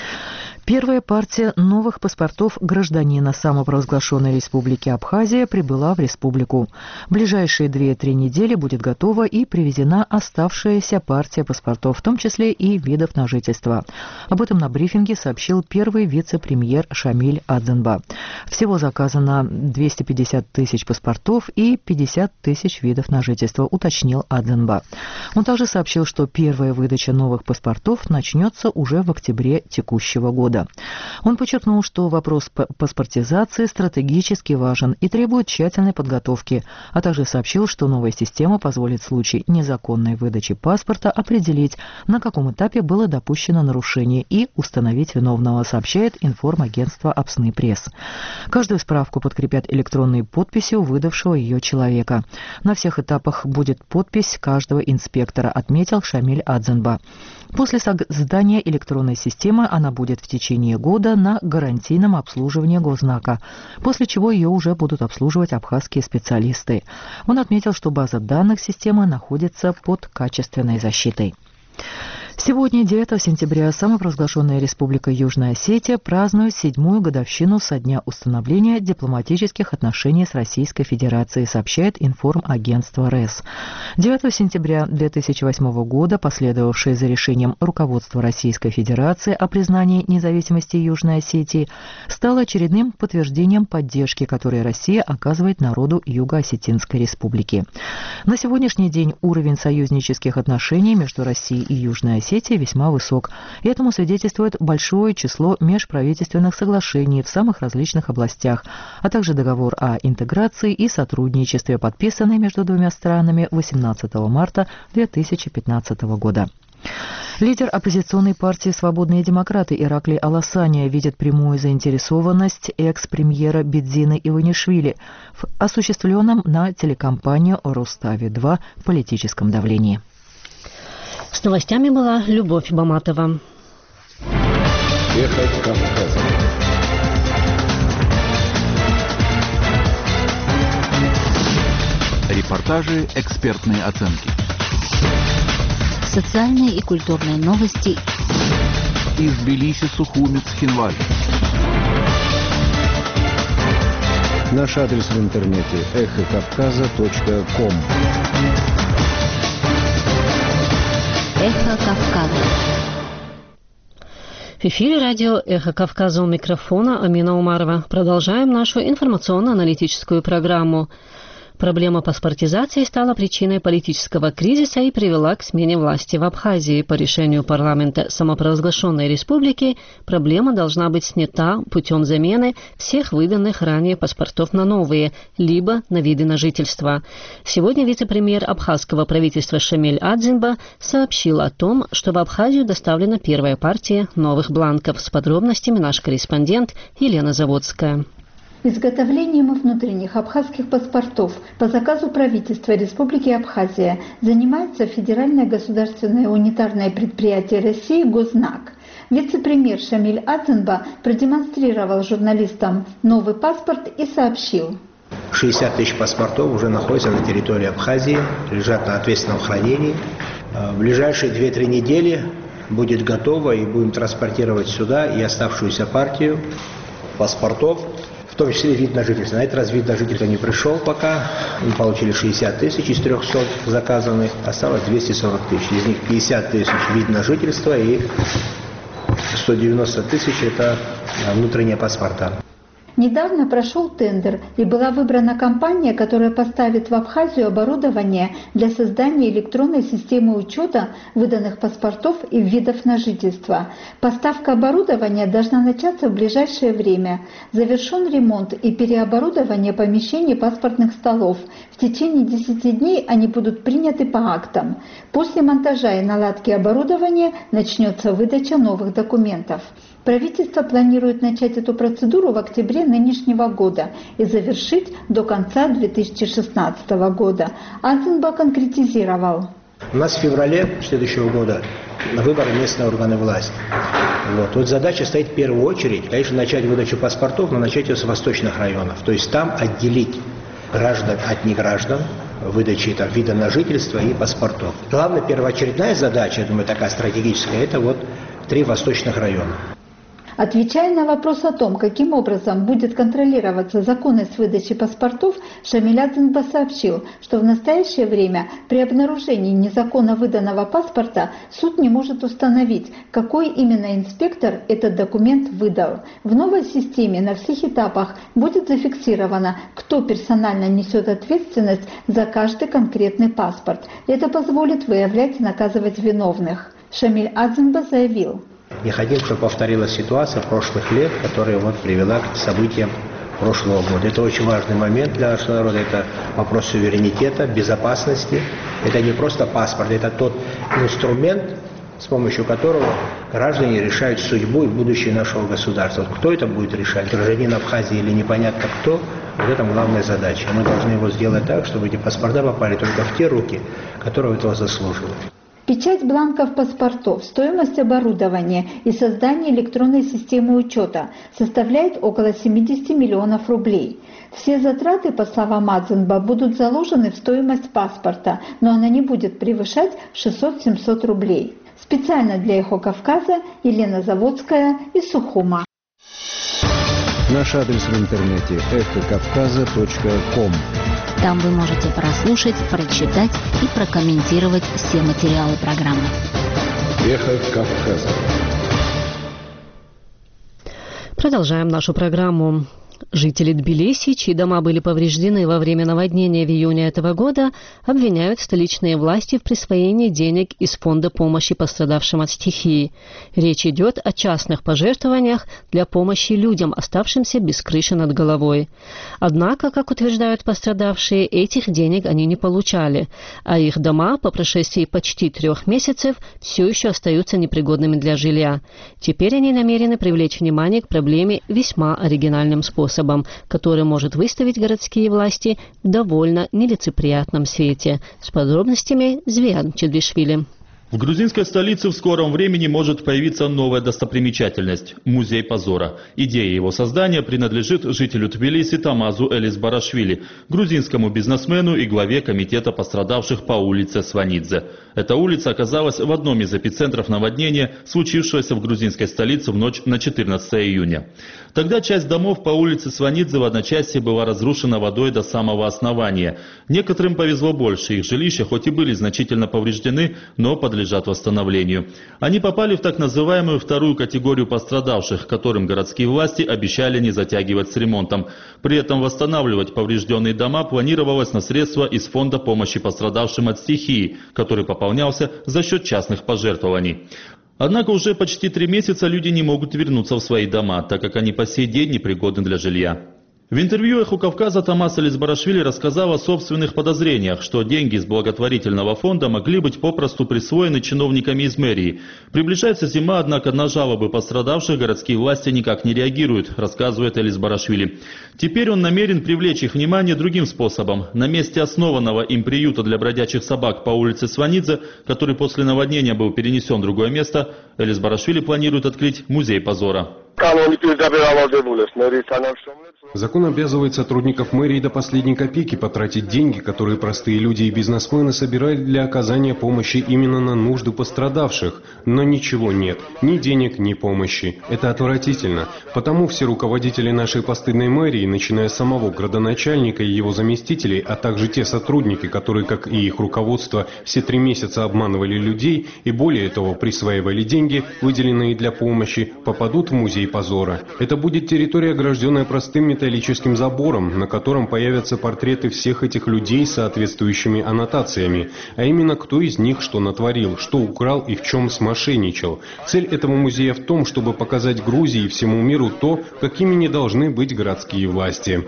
Первая партия новых паспортов гражданина самопровозглашенной республики Абхазия прибыла в республику. В ближайшие 2-3 недели будет готова и привезена оставшаяся партия паспортов, в том числе и видов на жительство. Об этом на брифинге сообщил первый вице-премьер Шамиль Адзенба. Всего заказано 250 тысяч паспортов и 50 тысяч видов на жительство, уточнил Адзенба. Он также сообщил, что первая выдача новых паспортов начнется уже в октябре текущего года. Он подчеркнул, что вопрос паспортизации стратегически важен и требует тщательной подготовки, а также сообщил, что новая система позволит в случае незаконной выдачи паспорта определить, на каком этапе было допущено нарушение, и установить виновного, сообщает информагентство Апсны Пресс. Каждую справку подкрепят электронной подписью выдавшего ее человека. На всех этапах будет подпись каждого инспектора, отметил Шамиль Адзенба. После создания электронной системы она будет в течение года на гарантийном обслуживании госзнака, после чего ее уже будут обслуживать абхазские специалисты. Он отметил, что база данных системы находится под качественной защитой. Сегодня, 9 сентября, самопровозглашенная Республика Южная Осетия празднует 7-ю годовщину со дня установления дипломатических отношений с Российской Федерацией, сообщает информагентство РЭС. 9 сентября 2008 года, последовавшее за решением руководства Российской Федерации о признании независимости Южной Осетии, стало очередным подтверждением поддержки, которую Россия оказывает народу Юго-Осетинской Республики. На сегодняшний день уровень союзнических отношений между Россией и Южной Осетией весьма высок. И этому свидетельствует большое число межправительственных соглашений в самых различных областях, а также договор о интеграции и сотрудничестве, подписанный между двумя странами 18 марта 2015 года. Лидер оппозиционной партии «Свободные демократы» Ираклий Аласания видит прямую заинтересованность экс-премьера Бидзины Иванишвили в осуществленном на телекомпанию «Рустави-2» политическом давлении. С новостями была Любовь Баматова. Эхо Кавказа. Репортажи, экспертные оценки. Социальные и культурные новости. Из Тбилиси, Сухуми, Цхинвали. Наш адрес в интернете эхокавказа.ком. Эхо Кавказа. В эфире радио «Эхо Кавказа», у микрофона Амина Умарова. Продолжаем нашу информационно-аналитическую программу. Проблема паспортизации стала причиной политического кризиса и привела к смене власти в Абхазии. По решению парламента самопровозглашенной республики проблема должна быть снята путем замены всех выданных ранее паспортов на новые, либо на виды на жительство. Сегодня вице-премьер абхазского правительства Шамиль Адзенба сообщил о том, что в Абхазию доставлена первая партия новых бланков. С подробностями наш корреспондент Елена Заводская. Изготовлением внутренних абхазских паспортов по заказу правительства Республики Абхазия занимается Федеральное государственное унитарное предприятие России «Гознак». Вице-премьер Шамиль Аценба продемонстрировал журналистам новый паспорт и сообщил: 60 тысяч паспортов уже находятся на территории Абхазии, лежат на ответственном хранении. В ближайшие 2-3 недели будет готово, и будем транспортировать сюда и оставшуюся партию паспортов, в том числе вид на жительство. На этот раз вид на жительство не пришел пока. Мы получили 60 тысяч из 300 заказанных, осталось 240 тысяч. Из них 50 тысяч вид на жительство и 190 тысяч – это внутренние паспорта. Недавно прошел тендер, и была выбрана компания, которая поставит в Абхазию оборудование для создания электронной системы учета выданных паспортов и видов на жительство. Поставка оборудования должна начаться в ближайшее время. Завершен ремонт и переоборудование помещений паспортных столов. В течение 10 дней они будут приняты по актам. После монтажа и наладки оборудования начнется выдача новых документов. Правительство планирует начать эту процедуру в октябре нынешнего года и завершить до конца 2016 года. Аценба конкретизировал. У нас в феврале следующего года выборы местные органы власти. Вот задача стоит в первую очередь, конечно, начать выдачу паспортов, но начать ее с восточных районов. То есть там отделить граждан от неграждан, выдачи вида на жительство и паспортов. Главная первоочередная задача, я думаю, такая стратегическая, это 3 восточных района. Отвечая на вопрос о том, каким образом будет контролироваться законность выдачи паспортов, Шамиль Аценба сообщил, что в настоящее время при обнаружении незаконно выданного паспорта суд не может установить, какой именно инспектор этот документ выдал. В новой системе на всех этапах будет зафиксировано, кто персонально несет ответственность за каждый конкретный паспорт. Это позволит выявлять и наказывать виновных. Шамиль Аценба заявил: не хотим, чтобы повторилась ситуация прошлых лет, которая привела к событиям прошлого года. Это очень важный момент для нашего народа. Это вопрос суверенитета, безопасности. Это не просто паспорт, это тот инструмент, с помощью которого граждане решают судьбу и будущее нашего государства. Кто это будет решать, гражданин Абхазии или непонятно кто, в этом главная задача. Мы должны его сделать так, чтобы эти паспорта попали только в те руки, которые этого заслуживают. Печать бланков паспортов, стоимость оборудования и создание электронной системы учета составляет около 70 миллионов рублей. Все затраты, по словам Аценба, будут заложены в стоимость паспорта, но она не будет превышать 600-700 рублей. Специально для «Эхо Кавказа» Елена Заводская из Сухума. Наш адрес в интернете эхокавказа.ком. Там вы можете прослушать, прочитать и прокомментировать все материалы программы. Эхо Кавказа. Продолжаем нашу программу. Жители Тбилиси, чьи дома были повреждены во время наводнения в июне этого года, обвиняют столичные власти в присвоении денег из фонда помощи пострадавшим от стихии. Речь идет о частных пожертвованиях для помощи людям, оставшимся без крыши над головой. Однако, как утверждают пострадавшие, этих денег они не получали, а их дома по прошествии почти 3 месяцев все еще остаются непригодными для жилья. Теперь они намерены привлечь внимание к проблеме весьма оригинальным способом, который может выставить городские власти в довольно нелицеприятном свете. С подробностями Звиян Чедришвили. В грузинской столице в скором времени может появиться новая достопримечательность – Музей позора. Идея его создания принадлежит жителю Тбилиси Тамазу Элисбарашвили, грузинскому бизнесмену и главе комитета пострадавших по улице Сванидзе. Эта улица оказалась в одном из эпицентров наводнения, случившегося в грузинской столице в ночь на 14 июня. Тогда часть домов по улице Сванидзе в одночасье была разрушена водой до самого основания. Некоторым повезло больше, их жилища хоть и были значительно повреждены, но подлежат восстановлению. Они попали в так называемую вторую категорию пострадавших, которым городские власти обещали не затягивать с ремонтом. При этом восстанавливать поврежденные дома планировалось на средства из фонда помощи пострадавшим от стихии, который пополнялся за счет частных пожертвований. Однако уже почти 3 месяца люди не могут вернуться в свои дома, так как они по сей день непригодны для жилья. В интервью «Эху Кавказа» Тамас Элизбарашвили рассказал о собственных подозрениях, что деньги из благотворительного фонда могли быть попросту присвоены чиновниками из мэрии. Приближается зима, однако на жалобы пострадавших городские власти никак не реагируют, рассказывает Элизбарашвили. Теперь он намерен привлечь их внимание другим способом. На месте основанного им приюта для бродячих собак по улице Сванидзе, который после наводнения был перенесен в другое место, Элизбарашвили планирует открыть музей позора. Закон обязывает сотрудников мэрии до последней копейки потратить деньги, которые простые люди и бизнесмены собирают для оказания помощи именно на нужды пострадавших. Но ничего нет. Ни денег, ни помощи. Это отвратительно. Потому все руководители нашей постыдной мэрии, начиная с самого градоначальника и его заместителей, а также те сотрудники, которые, как и их руководство, все 3 месяца обманывали людей и более того присваивали деньги, выделенные для помощи, попадут в музей позора. Это будет территория, огражденная простым металлическим забором, на котором появятся портреты всех этих людей с соответствующими аннотациями, а именно кто из них что натворил, что украл и в чем смошенничал. Цель этого музея в том, чтобы показать Грузии и всему миру то, какими не должны быть городские власти.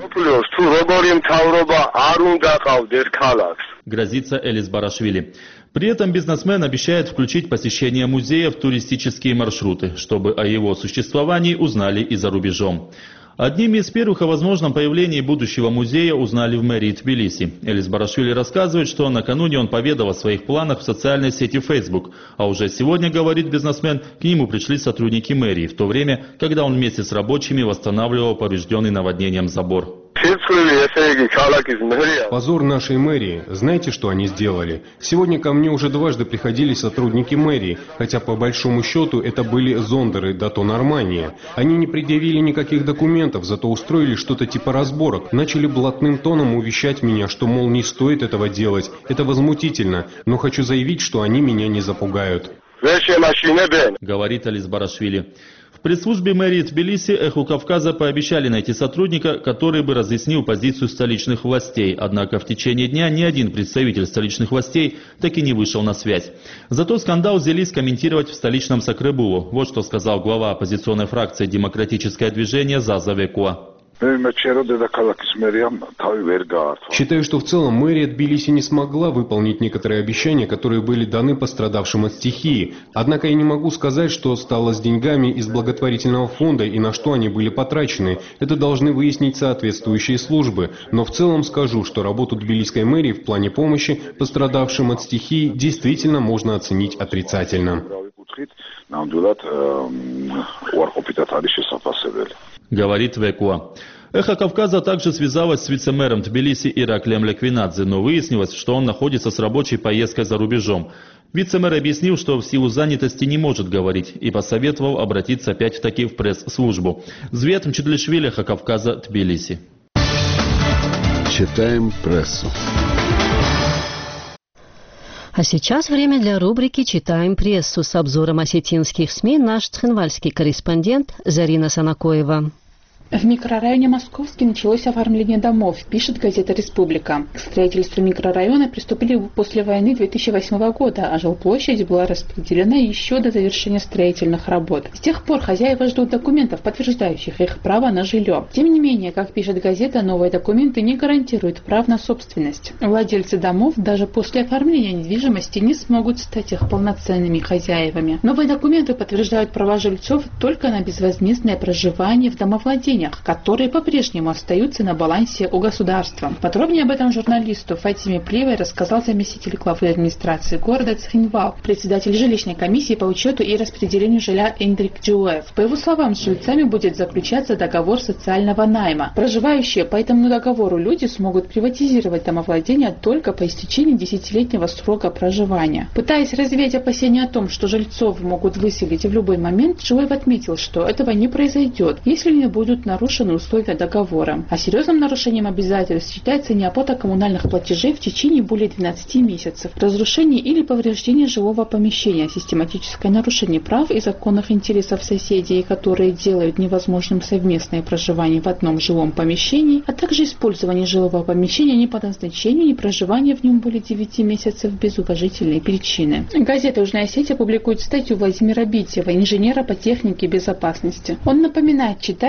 Грозится Элизбарашвили. При этом бизнесмен обещает включить посещение музея в туристические маршруты, чтобы о его существовании узнали и за рубежом. Одними из первых о возможном появлении будущего музея узнали в мэрии Тбилиси. Элизбарашвили рассказывает, что накануне он поведал о своих планах в социальной сети Facebook, а уже сегодня, говорит бизнесмен, к нему пришли сотрудники мэрии, в то время, когда он вместе с рабочими восстанавливал поврежденный наводнением забор. Позор нашей мэрии. Знаете, что они сделали? Сегодня ко мне уже дважды приходили сотрудники мэрии, хотя по большому счету это были зондеры Дато Нормания. Они не предъявили никаких документов, зато устроили что-то типа разборок. Начали блатным тоном увещать меня, что, мол, не стоит этого делать. Это возмутительно, но хочу заявить, что они меня не запугают. Говорит Элизбарашвили. В пресс-службе мэрии Тбилиси «Эху Кавказа» пообещали найти сотрудника, который бы разъяснил позицию столичных властей. Однако в течение дня ни один представитель столичных властей так и не вышел на связь. Зато скандал взялись комментировать в столичном Сакребулу. Вот что сказал глава оппозиционной фракции «Демократическое движение» Заза Векуа. Считаю, что в целом мэрия Тбилиси не смогла выполнить некоторые обещания, которые были даны пострадавшим от стихии. Однако я не могу сказать, что стало с деньгами из благотворительного фонда и на что они были потрачены. Это должны выяснить соответствующие службы. Но в целом скажу, что работу тбилисской мэрии в плане помощи пострадавшим от стихии действительно можно оценить отрицательно. Говорит Векуа. «Эхо Кавказа» также связалась с вице-мэром Тбилиси Ираклием Леквинадзе, но выяснилось, что он находится с рабочей поездкой за рубежом. Вице-мэр объяснил, что в силу занятости не может говорить и посоветовал обратиться опять-таки в пресс-службу. Звет Мчедлишвили, «Эхо Кавказа», Тбилиси. Читаем прессу. А сейчас время для рубрики «Читаем прессу». С обзором осетинских СМИ наш цхинвальский корреспондент Зарина Санакоева. В микрорайоне Московский началось оформление домов, пишет газета «Республика». К строительству микрорайона приступили после войны 2008 года, а жилплощадь была распределена еще до завершения строительных работ. С тех пор хозяева ждут документов, подтверждающих их право на жилье. Тем не менее, как пишет газета, новые документы не гарантируют прав на собственность. Владельцы домов даже после оформления недвижимости не смогут стать их полноценными хозяевами. Новые документы подтверждают права жильцов только на безвозмездное проживание в домовладении, которые по-прежнему остаются на балансе у государства. Подробнее об этом журналисту Фатиме Плевой рассказал заместитель главы администрации города Цхинвал, председатель жилищной комиссии по учету и распределению жилья Эндрик Джуэв. По его словам, с жильцами будет заключаться договор социального найма. Проживающие по этому договору люди смогут приватизировать домовладение только по истечении 10-летнего срока проживания. Пытаясь развеять опасения о том, что жильцов могут выселить в любой момент, Джуэв отметил, что этого не произойдет, если не будут нарушены условия договора. А серьезным нарушением обязательств считается неоплата коммунальных платежей в течение более 12 месяцев, разрушение или повреждение жилого помещения, систематическое нарушение прав и законных интересов соседей, которые делают невозможным совместное проживание в одном жилом помещении, а также использование жилого помещения не по назначению, не проживание в нем более 9 месяцев без уважительной причины. Газета «Южная Осетия» публикует статью Владимира Битева, инженера по технике безопасности. Он напоминает читателям о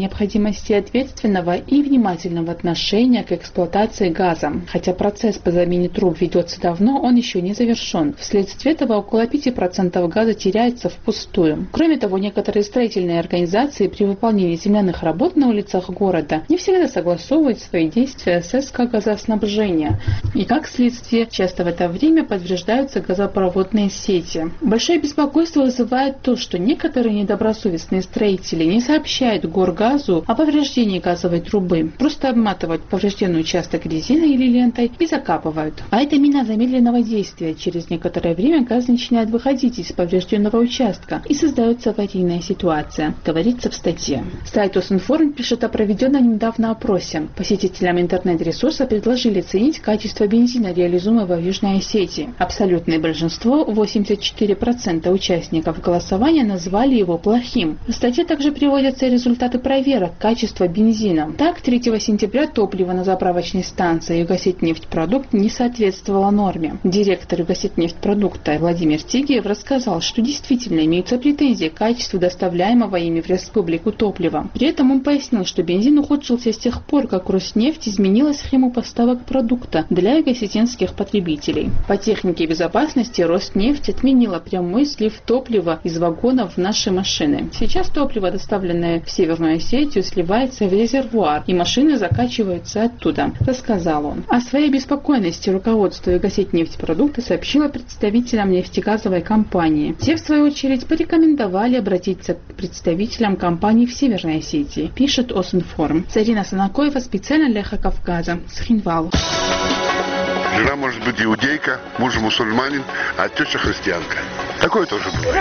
необходимости ответственного и внимательного отношения к эксплуатации газа. Хотя процесс по замене труб ведется давно, он еще не завершен. Вследствие этого около 5% газа теряется впустую. Кроме того, некоторые строительные организации при выполнении земляных работ на улицах города не всегда согласовывают свои действия с СК газоснабжения. И как следствие, часто в это время повреждаются газопроводные сети. Большое беспокойство вызывает то, что некоторые недобросовестные строители не сообщают Горгазу о повреждении газовой трубы. Просто обматывают поврежденный участок резиной или лентой и закапывают. А это мина замедленного действия. Через некоторое время газ начинает выходить из поврежденного участка и создается аварийная ситуация, говорится в статье. Сайт Осинформ пишет о проведенном недавно опросе. Посетителям интернет-ресурса предложили оценить качество бензина, реализуемого в Южной Осетии. Абсолютное большинство, 84% участников голосования, назвали его плохим. В статье также приводятся результаты проверок качества бензина. Так, 3 сентября топливо на заправочной станции «Югосетнефтьпродукт» не соответствовало норме. Директор «Югосетнефтьпродукта» Владимир Тигиев рассказал, что действительно имеются претензии к качеству доставляемого ими в республику топлива. При этом он пояснил, что бензин ухудшился с тех пор, как Роснефть изменила схему поставок продукта для югосетинских потребителей. По технике безопасности Роснефть отменила прямой слив топлива из вагонов в наши машины. Сейчас топливо, доставленное в Северную Осетию, сливается в резервуар, и машины закачиваются оттуда, рассказал он. О своей беспокойности руководство Югосетнефтьпродукта сообщило представителям нефтегазовой компании. Те, в свою очередь, порекомендовали обратиться к представителям компании в Северной Осетии, пишет Осинформ. Зарина Санакоева специально для Эхо Кавказа, Схинвал. Жена может быть иудейка, муж мусульманин, а теща христианка. Такое тоже бывает.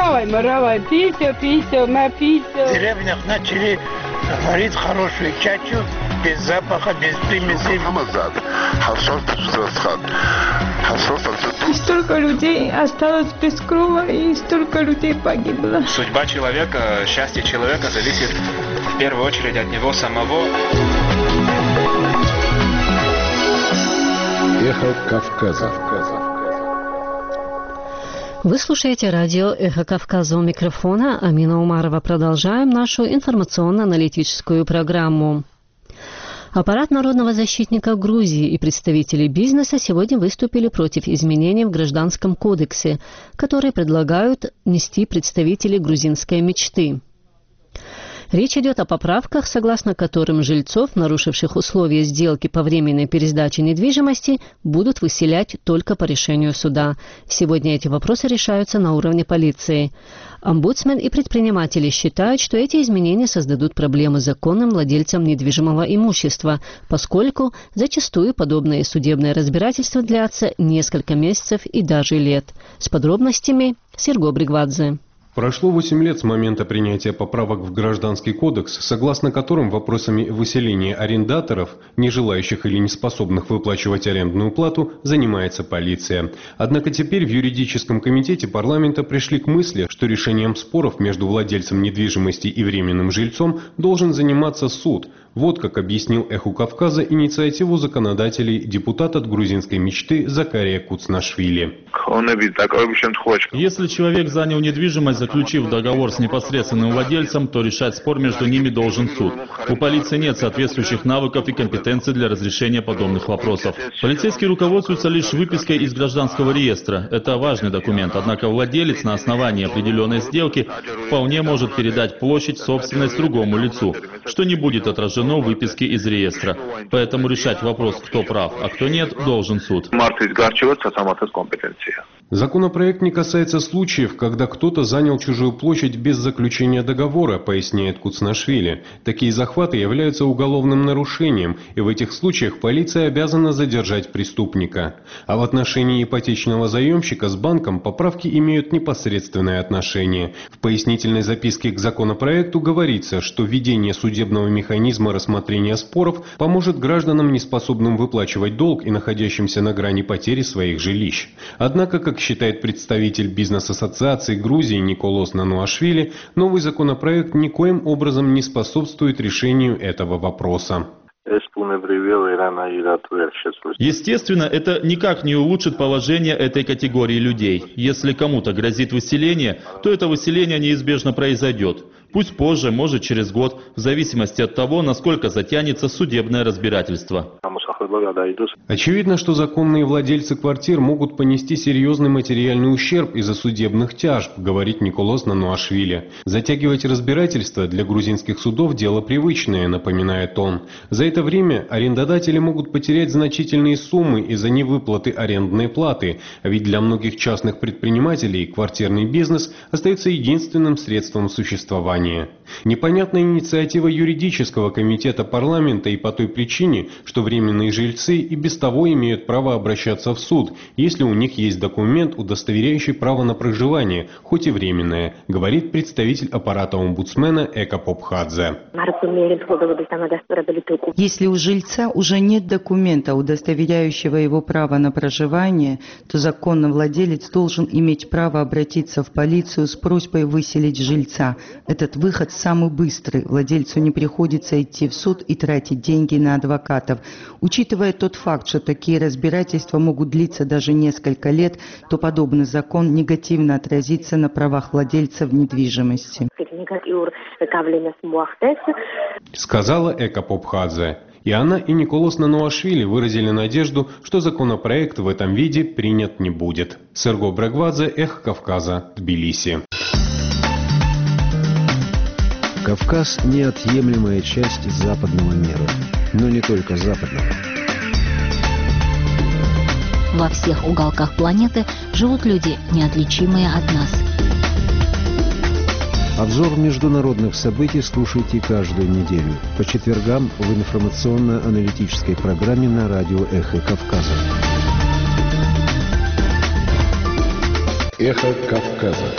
В деревнях начали варить хорошую чачу, без запаха, без примесей. И столько людей осталось без крова, и столько людей погибло. Судьба человека, счастье человека зависит в первую очередь от него самого. Эхо Кавказа. Вы слушаете радио «Эхо Кавказа», у микрофона Амина Умарова. Продолжаем нашу информационно-аналитическую программу. Аппарат народного защитника Грузии и представители бизнеса сегодня выступили против изменений в Гражданском кодексе, которые предлагают внести представители грузинской мечты. Речь идет о поправках, согласно которым жильцов, нарушивших условия сделки по временной пересдаче недвижимости, будут выселять только по решению суда. Сегодня эти вопросы решаются на уровне полиции. Омбудсмен и предприниматели считают, что эти изменения создадут проблемы законным владельцам недвижимого имущества, поскольку зачастую подобные судебные разбирательства длятся несколько месяцев и даже лет. С подробностями Серго Бригвадзе. Прошло 8 лет с момента принятия поправок в Гражданский кодекс, согласно которым вопросами выселения арендаторов, не желающих или не способных выплачивать арендную плату, занимается полиция. Однако теперь в юридическом комитете парламента пришли к мысли, что решением споров между владельцем недвижимости и временным жильцом должен заниматься суд. Вот как объяснил Эху Кавказа инициативу законодателей депутат от грузинской мечты Закария Куцнашвили. Если человек занял недвижимость, заключив договор с непосредственным владельцем, то решать спор между ними должен суд. У полиции нет соответствующих навыков и компетенций для разрешения подобных вопросов. Полицейские руководствуются лишь выпиской из гражданского реестра. Это важный документ, однако владелец на основании определенной сделки вполне может передать площадь в собственность другому лицу, что не будет отражено в выписке из реестра. Поэтому решать вопрос, кто прав, а кто нет, должен суд. Законопроект не касается случаев, когда кто-то занял чужую площадь без заключения договора, поясняет Куцнашвили. Такие захваты являются уголовным нарушением, и в этих случаях полиция обязана задержать преступника. А в отношении ипотечного заемщика с банком поправки имеют непосредственное отношение. В пояснительной записке к законопроекту говорится, что введение судебного механизма рассмотрения споров поможет гражданам, неспособным выплачивать долг и находящимся на грани потери своих жилищ. Однако, как считает представитель бизнес-ассоциации Грузии Николос Нануашвили, новый законопроект никоим образом не способствует решению этого вопроса. Естественно, это никак не улучшит положение этой категории людей. Если кому-то грозит выселение, то это выселение неизбежно произойдет. Пусть позже, может через год, в зависимости от того, насколько затянется судебное разбирательство. Очевидно, что законные владельцы квартир могут понести серьезный материальный ущерб из-за судебных тяжб, говорит Николос Нануашвили. Затягивать разбирательство для грузинских судов – дело привычное, напоминает он. За это время арендодатели могут потерять значительные суммы из-за невыплаты арендной платы, а ведь для многих частных предпринимателей квартирный бизнес остается единственным средством существования. Непонятная инициатива юридического комитета парламента и по той причине, что временные жильцы и без того имеют право обращаться в суд, если у них есть документ, удостоверяющий право на проживание, хоть и временное, говорит представитель аппарата омбудсмена Эка Попхадзе. Если у жильца уже нет документа, удостоверяющего его право на проживание, то законно владелец должен иметь право обратиться в полицию с просьбой выселить жильца. Этот выход самый быстрый. Владельцу не приходится идти в суд и тратить деньги на адвокатов. Учитывая тот факт, что такие разбирательства могут длиться даже несколько лет, то подобный закон негативно отразится на правах владельцев недвижимости. Сказала Эка Попхадзе. И она, и Николос Нануашвили выразили надежду, что законопроект в этом виде принят не будет. Серго Брагвадзе, Эхо Кавказа, Тбилиси. Кавказ – неотъемлемая часть западного мира, но не только западного. Во всех уголках планеты живут люди, неотличимые от нас. Обзор международных событий слушайте каждую неделю по четвергам в информационно-аналитической программе на радио «Эхо Кавказа». «Эхо Кавказа».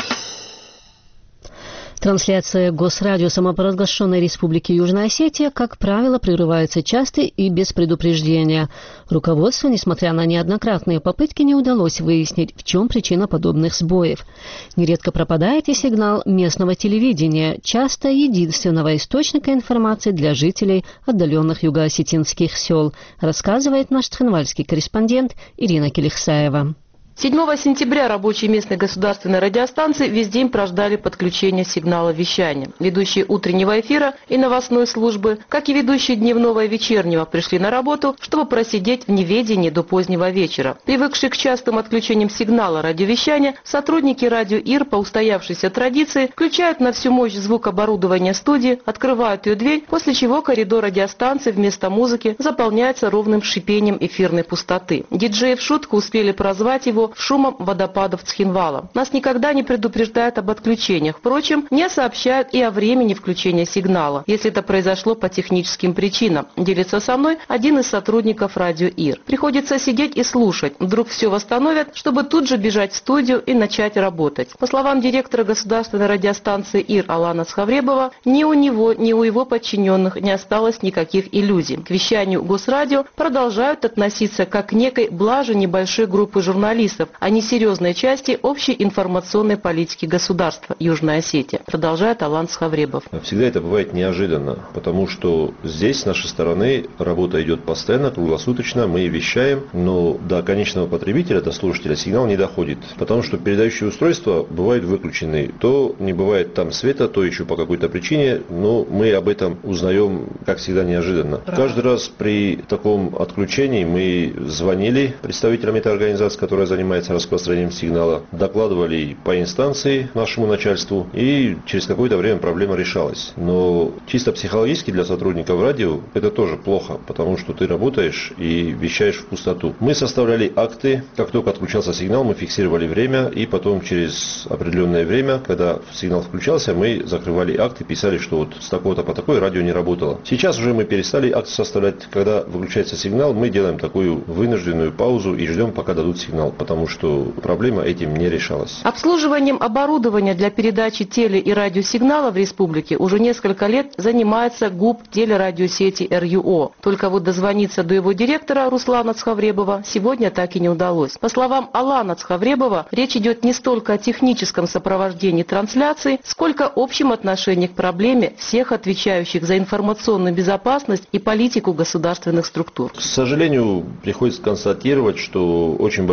Трансляция Госрадио самопровозглашенной Республики Южная Осетия, как правило, прерывается часто и без предупреждения. Руководству, несмотря на неоднократные попытки, не удалось выяснить, в чем причина подобных сбоев. Нередко пропадает и сигнал местного телевидения, часто единственного источника информации для жителей отдаленных юго-осетинских сел, рассказывает наш тхенвальский корреспондент Ирина Келихсаева. 7 сентября рабочие местной государственной радиостанции весь день прождали подключения сигнала вещания. Ведущие утреннего эфира и новостной службы, как и ведущие дневного и вечернего, пришли на работу, чтобы просидеть в неведении до позднего вечера. Привыкшие к частым отключениям сигнала радиовещания, сотрудники радио ИР по устоявшейся традиции включают на всю мощь звукооборудования студии, открывают ее дверь, после чего коридор радиостанции вместо музыки заполняется ровным шипением эфирной пустоты. Диджеи в шутку успели прозвать его шумом водопадов Цхинвала. Нас никогда не предупреждают об отключениях. Впрочем, не сообщают и о времени включения сигнала, если это произошло по техническим причинам, делится со мной один из сотрудников радио ИР. Приходится сидеть и слушать. Вдруг все восстановят, чтобы тут же бежать в студию и начать работать. По словам директора государственной радиостанции ИР Алана Схавребова, ни у него, ни у его подчиненных не осталось никаких иллюзий. К вещанию Госрадио продолжают относиться как к некой блаже небольшой группы журналистов, а не серьезной части общей информационной политики государства Южная Осетия, продолжает Алан Схавребов. Всегда это бывает неожиданно, потому что здесь с нашей стороны работа идет постоянно, круглосуточно, мы вещаем, но до конечного потребителя, до слушателя сигнал не доходит, потому что передающие устройства бывают выключены. То не бывает там света, то еще по какой-то причине, но мы об этом узнаем, как всегда, неожиданно. Каждый раз при таком отключении мы звонили представителям этой организации, которая занимается распространением сигнала, докладывали по инстанции нашему начальству, и через какое-то время проблема решалась. Но чисто психологически для сотрудников радио это тоже плохо, потому что ты работаешь и вещаешь в пустоту. Мы составляли акты, как только отключался сигнал, мы фиксировали время, и потом через определенное время, когда сигнал включался, мы закрывали акты, писали, что вот с такого-то по такой радио не работало. Сейчас уже мы перестали акты составлять. Когда выключается сигнал, мы делаем такую вынужденную паузу и ждем, пока дадут сигнал, потому что проблема этим не решалась. Обслуживанием оборудования для передачи теле- и радиосигнала в республике уже несколько лет занимается ГУП телерадиосети РЮО. Только вот дозвониться до его директора Руслана Цхавребова сегодня так и не удалось. По словам Алана Цхавребова, речь идет не столько о техническом сопровождении трансляции, сколько общем отношении к проблеме всех отвечающих за информационную безопасность и политику государственных структур. К сожалению, приходится констатировать, что очень большое внимание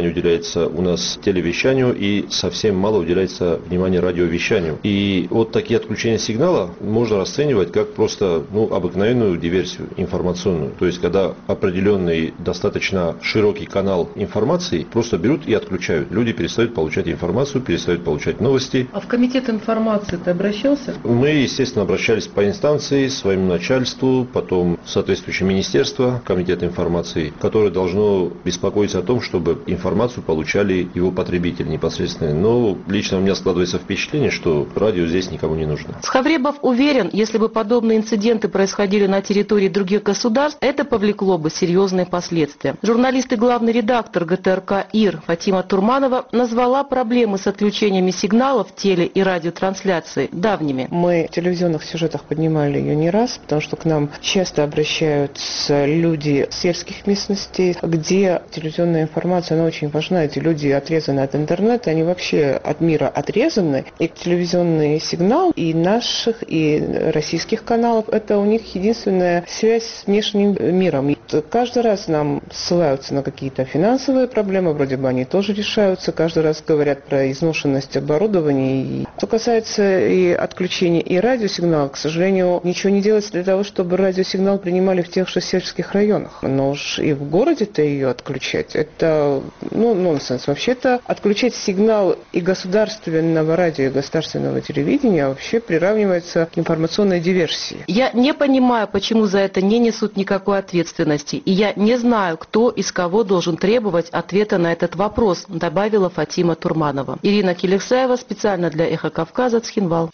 внимания уделяется у нас телевещанию и совсем мало уделяется внимания радиовещанию. И вот такие отключения сигнала можно расценивать как просто обыкновенную диверсию информационную. То есть, когда определенный достаточно широкий канал информации просто берут и отключают. Люди перестают получать информацию, перестают получать новости. А в комитет информации ты обращался? Мы, естественно, обращались по инстанции, своему начальству, потом соответствующее министерство, комитет информации, которое должно беспокоиться о том, чтобы информацию получали его потребители непосредственно. Но лично у меня складывается впечатление, что радио здесь никому не нужно. Схавребов уверен, если бы подобные инциденты происходили на территории других государств, это повлекло бы серьезные последствия. Журналист и главный редактор ГТРК ИР Фатима Турманова назвала проблемы с отключениями сигналов теле- и радиотрансляции давними. Мы в телевизионных сюжетах поднимали ее не раз, потому что к нам часто обращаются люди сельских местностей, где телевизионная информация, она очень важна. Эти люди отрезаны от интернета, они вообще от мира отрезаны. И телевизионный сигнал и наших, и российских каналов, это у них единственная связь с внешним миром. И каждый раз нам ссылаются на какие-то финансовые проблемы, вроде бы они тоже решаются. Каждый раз говорят про изношенность оборудования. И что касается и отключения и радиосигнала, к сожалению, ничего не делается для того, чтобы радиосигнал принимали в тех же сельских районах. Но уж и в городе-то ее отключать, это нонсенс. Вообще-то отключать сигнал и государственного радио, и государственного телевидения вообще приравнивается к информационной диверсии. Я не понимаю, почему за это не несут никакой ответственности. И я не знаю, кто из кого должен требовать ответа на этот вопрос, добавила Фатима Турманова. Ирина Келексаева специально для «Эхо Кавказа», Цхинвал.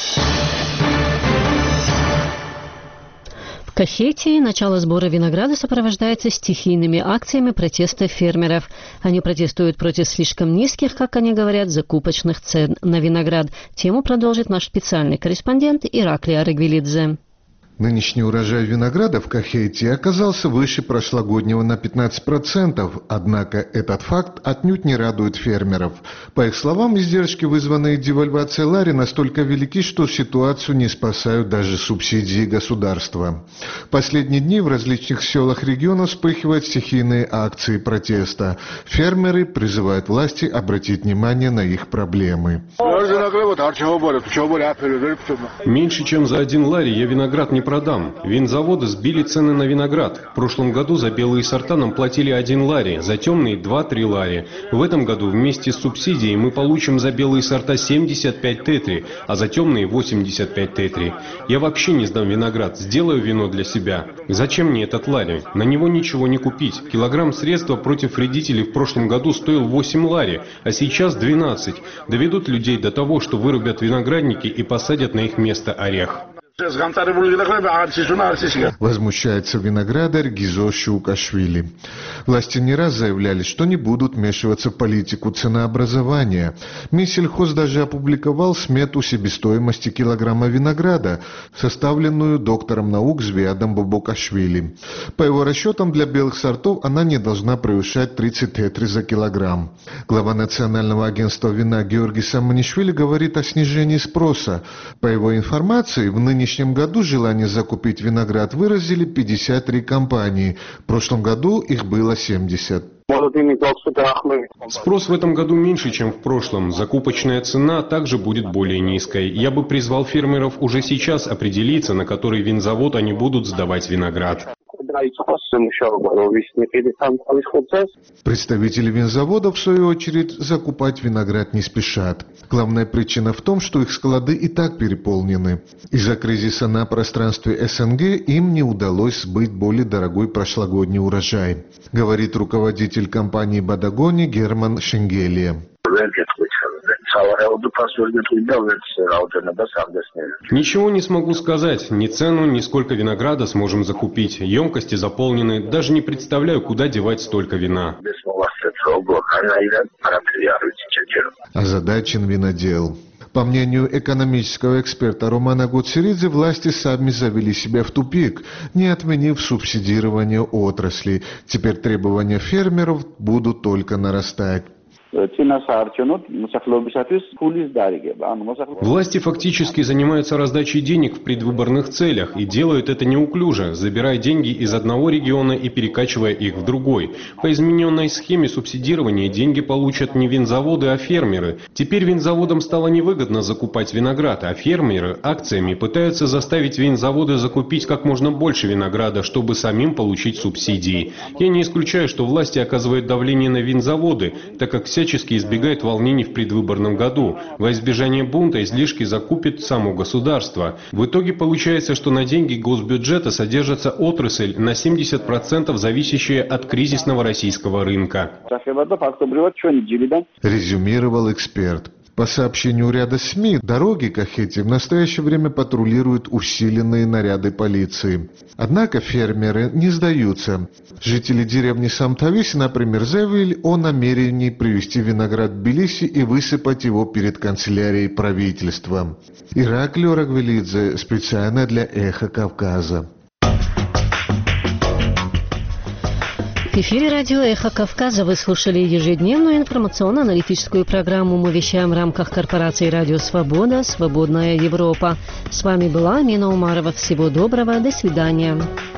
В Кахетии начало сбора винограда сопровождается стихийными акциями протеста фермеров. Они протестуют против слишком низких, как они говорят, закупочных цен на виноград. Тему продолжит наш специальный корреспондент Иракли Арыгвелидзе. Нынешний урожай винограда в Кахетии оказался выше прошлогоднего на 15%, однако этот факт отнюдь не радует фермеров. По их словам, издержки, вызванные девальвацией лари, настолько велики, что ситуацию не спасают даже субсидии государства. В последние дни в различных селах региона вспыхивают стихийные акции протеста. Фермеры призывают власти обратить внимание на их проблемы. Меньше чем за 1 лари я виноград не продам. Винзаводы сбили цены на виноград. В прошлом году за белые сорта нам платили 1 лари, за темные 2-3 лари. В этом году вместе с субсидией мы получим за белые сорта 75 тетри, а за темные 85 тетри. Я вообще не сдам виноград, сделаю вино для себя. Зачем мне этот лари? На него ничего не купить. Килограмм средства против вредителей в прошлом году стоил 8 лари, а сейчас 12. Доведут людей до того, что вырубят виноградники и посадят на их место орех. Возмущается виноградарь Гизо Шукашвили. Власти не раз заявляли, что не будут вмешиваться в политику ценообразования. Минсельхоз даже опубликовал смету себестоимости килограмма винограда, составленную доктором наук Звиадом Бобокашвили. По его расчетам, для белых сортов она не должна превышать 30 тетри за килограмм. Глава Национального агентства вина Георгий Саманишвили говорит о снижении спроса. По его информации, в нынешнем году желание закупить виноград выразили 53 компании. В прошлом году их было 70. Спрос в этом году меньше, чем в прошлом. Закупочная цена также будет более низкой. Я бы призвал фермеров уже сейчас определиться, на который винзавод они будут сдавать виноград. Представители винзаводов, в свою очередь, закупать виноград не спешат. Главная причина в том, что их склады и так переполнены. Из-за кризиса на пространстве СНГ им не удалось сбыть более дорогой прошлогодний урожай, говорит руководитель компании «Бадагони» Герман Шенгелия. Ничего не смогу сказать. Ни цену, ни сколько винограда сможем закупить. Емкости заполнены. Даже не представляю, куда девать столько вина. Озадачен винодел. По мнению экономического эксперта Романа Гуцеридзе, власти сами завели себя в тупик, не отменив субсидирование отрасли. Теперь требования фермеров будут только нарастать. Власти фактически занимаются раздачей денег в предвыборных целях и делают это неуклюже, забирая деньги из одного региона и перекачивая их в другой. По измененной схеме субсидирования деньги получат не винзаводы, а фермеры. Теперь винзаводам стало невыгодно закупать виноград, а фермеры акциями пытаются заставить винзаводы закупить как можно больше винограда, чтобы самим получить субсидии. Я не исключаю, что власти оказывают давление на винзаводы, так как всячески избегают волнений в предвыборном году. Во избежание бунта излишки закупит само государство. В итоге получается, что на деньги госбюджета содержится отрасль на 70% зависящая от кризисного российского рынка. Резюмировал эксперт. По сообщению ряда СМИ, дороги Кахети в настоящее время патрулируют усиленные наряды полиции. Однако фермеры не сдаются. Жители деревни Самтависи, например, заявили о намерении привезти виноград в Тбилиси и высыпать его перед канцелярией правительства. Ираклий Рагвелидзе специально для «Эхо Кавказа». В эфире радио «Эхо Кавказа» вы слушали ежедневную информационно-аналитическую программу. Мы вещаем в рамках корпорации «Радио Свобода. Свободная Европа». С вами была Амина Умарова. Всего доброго. До свидания.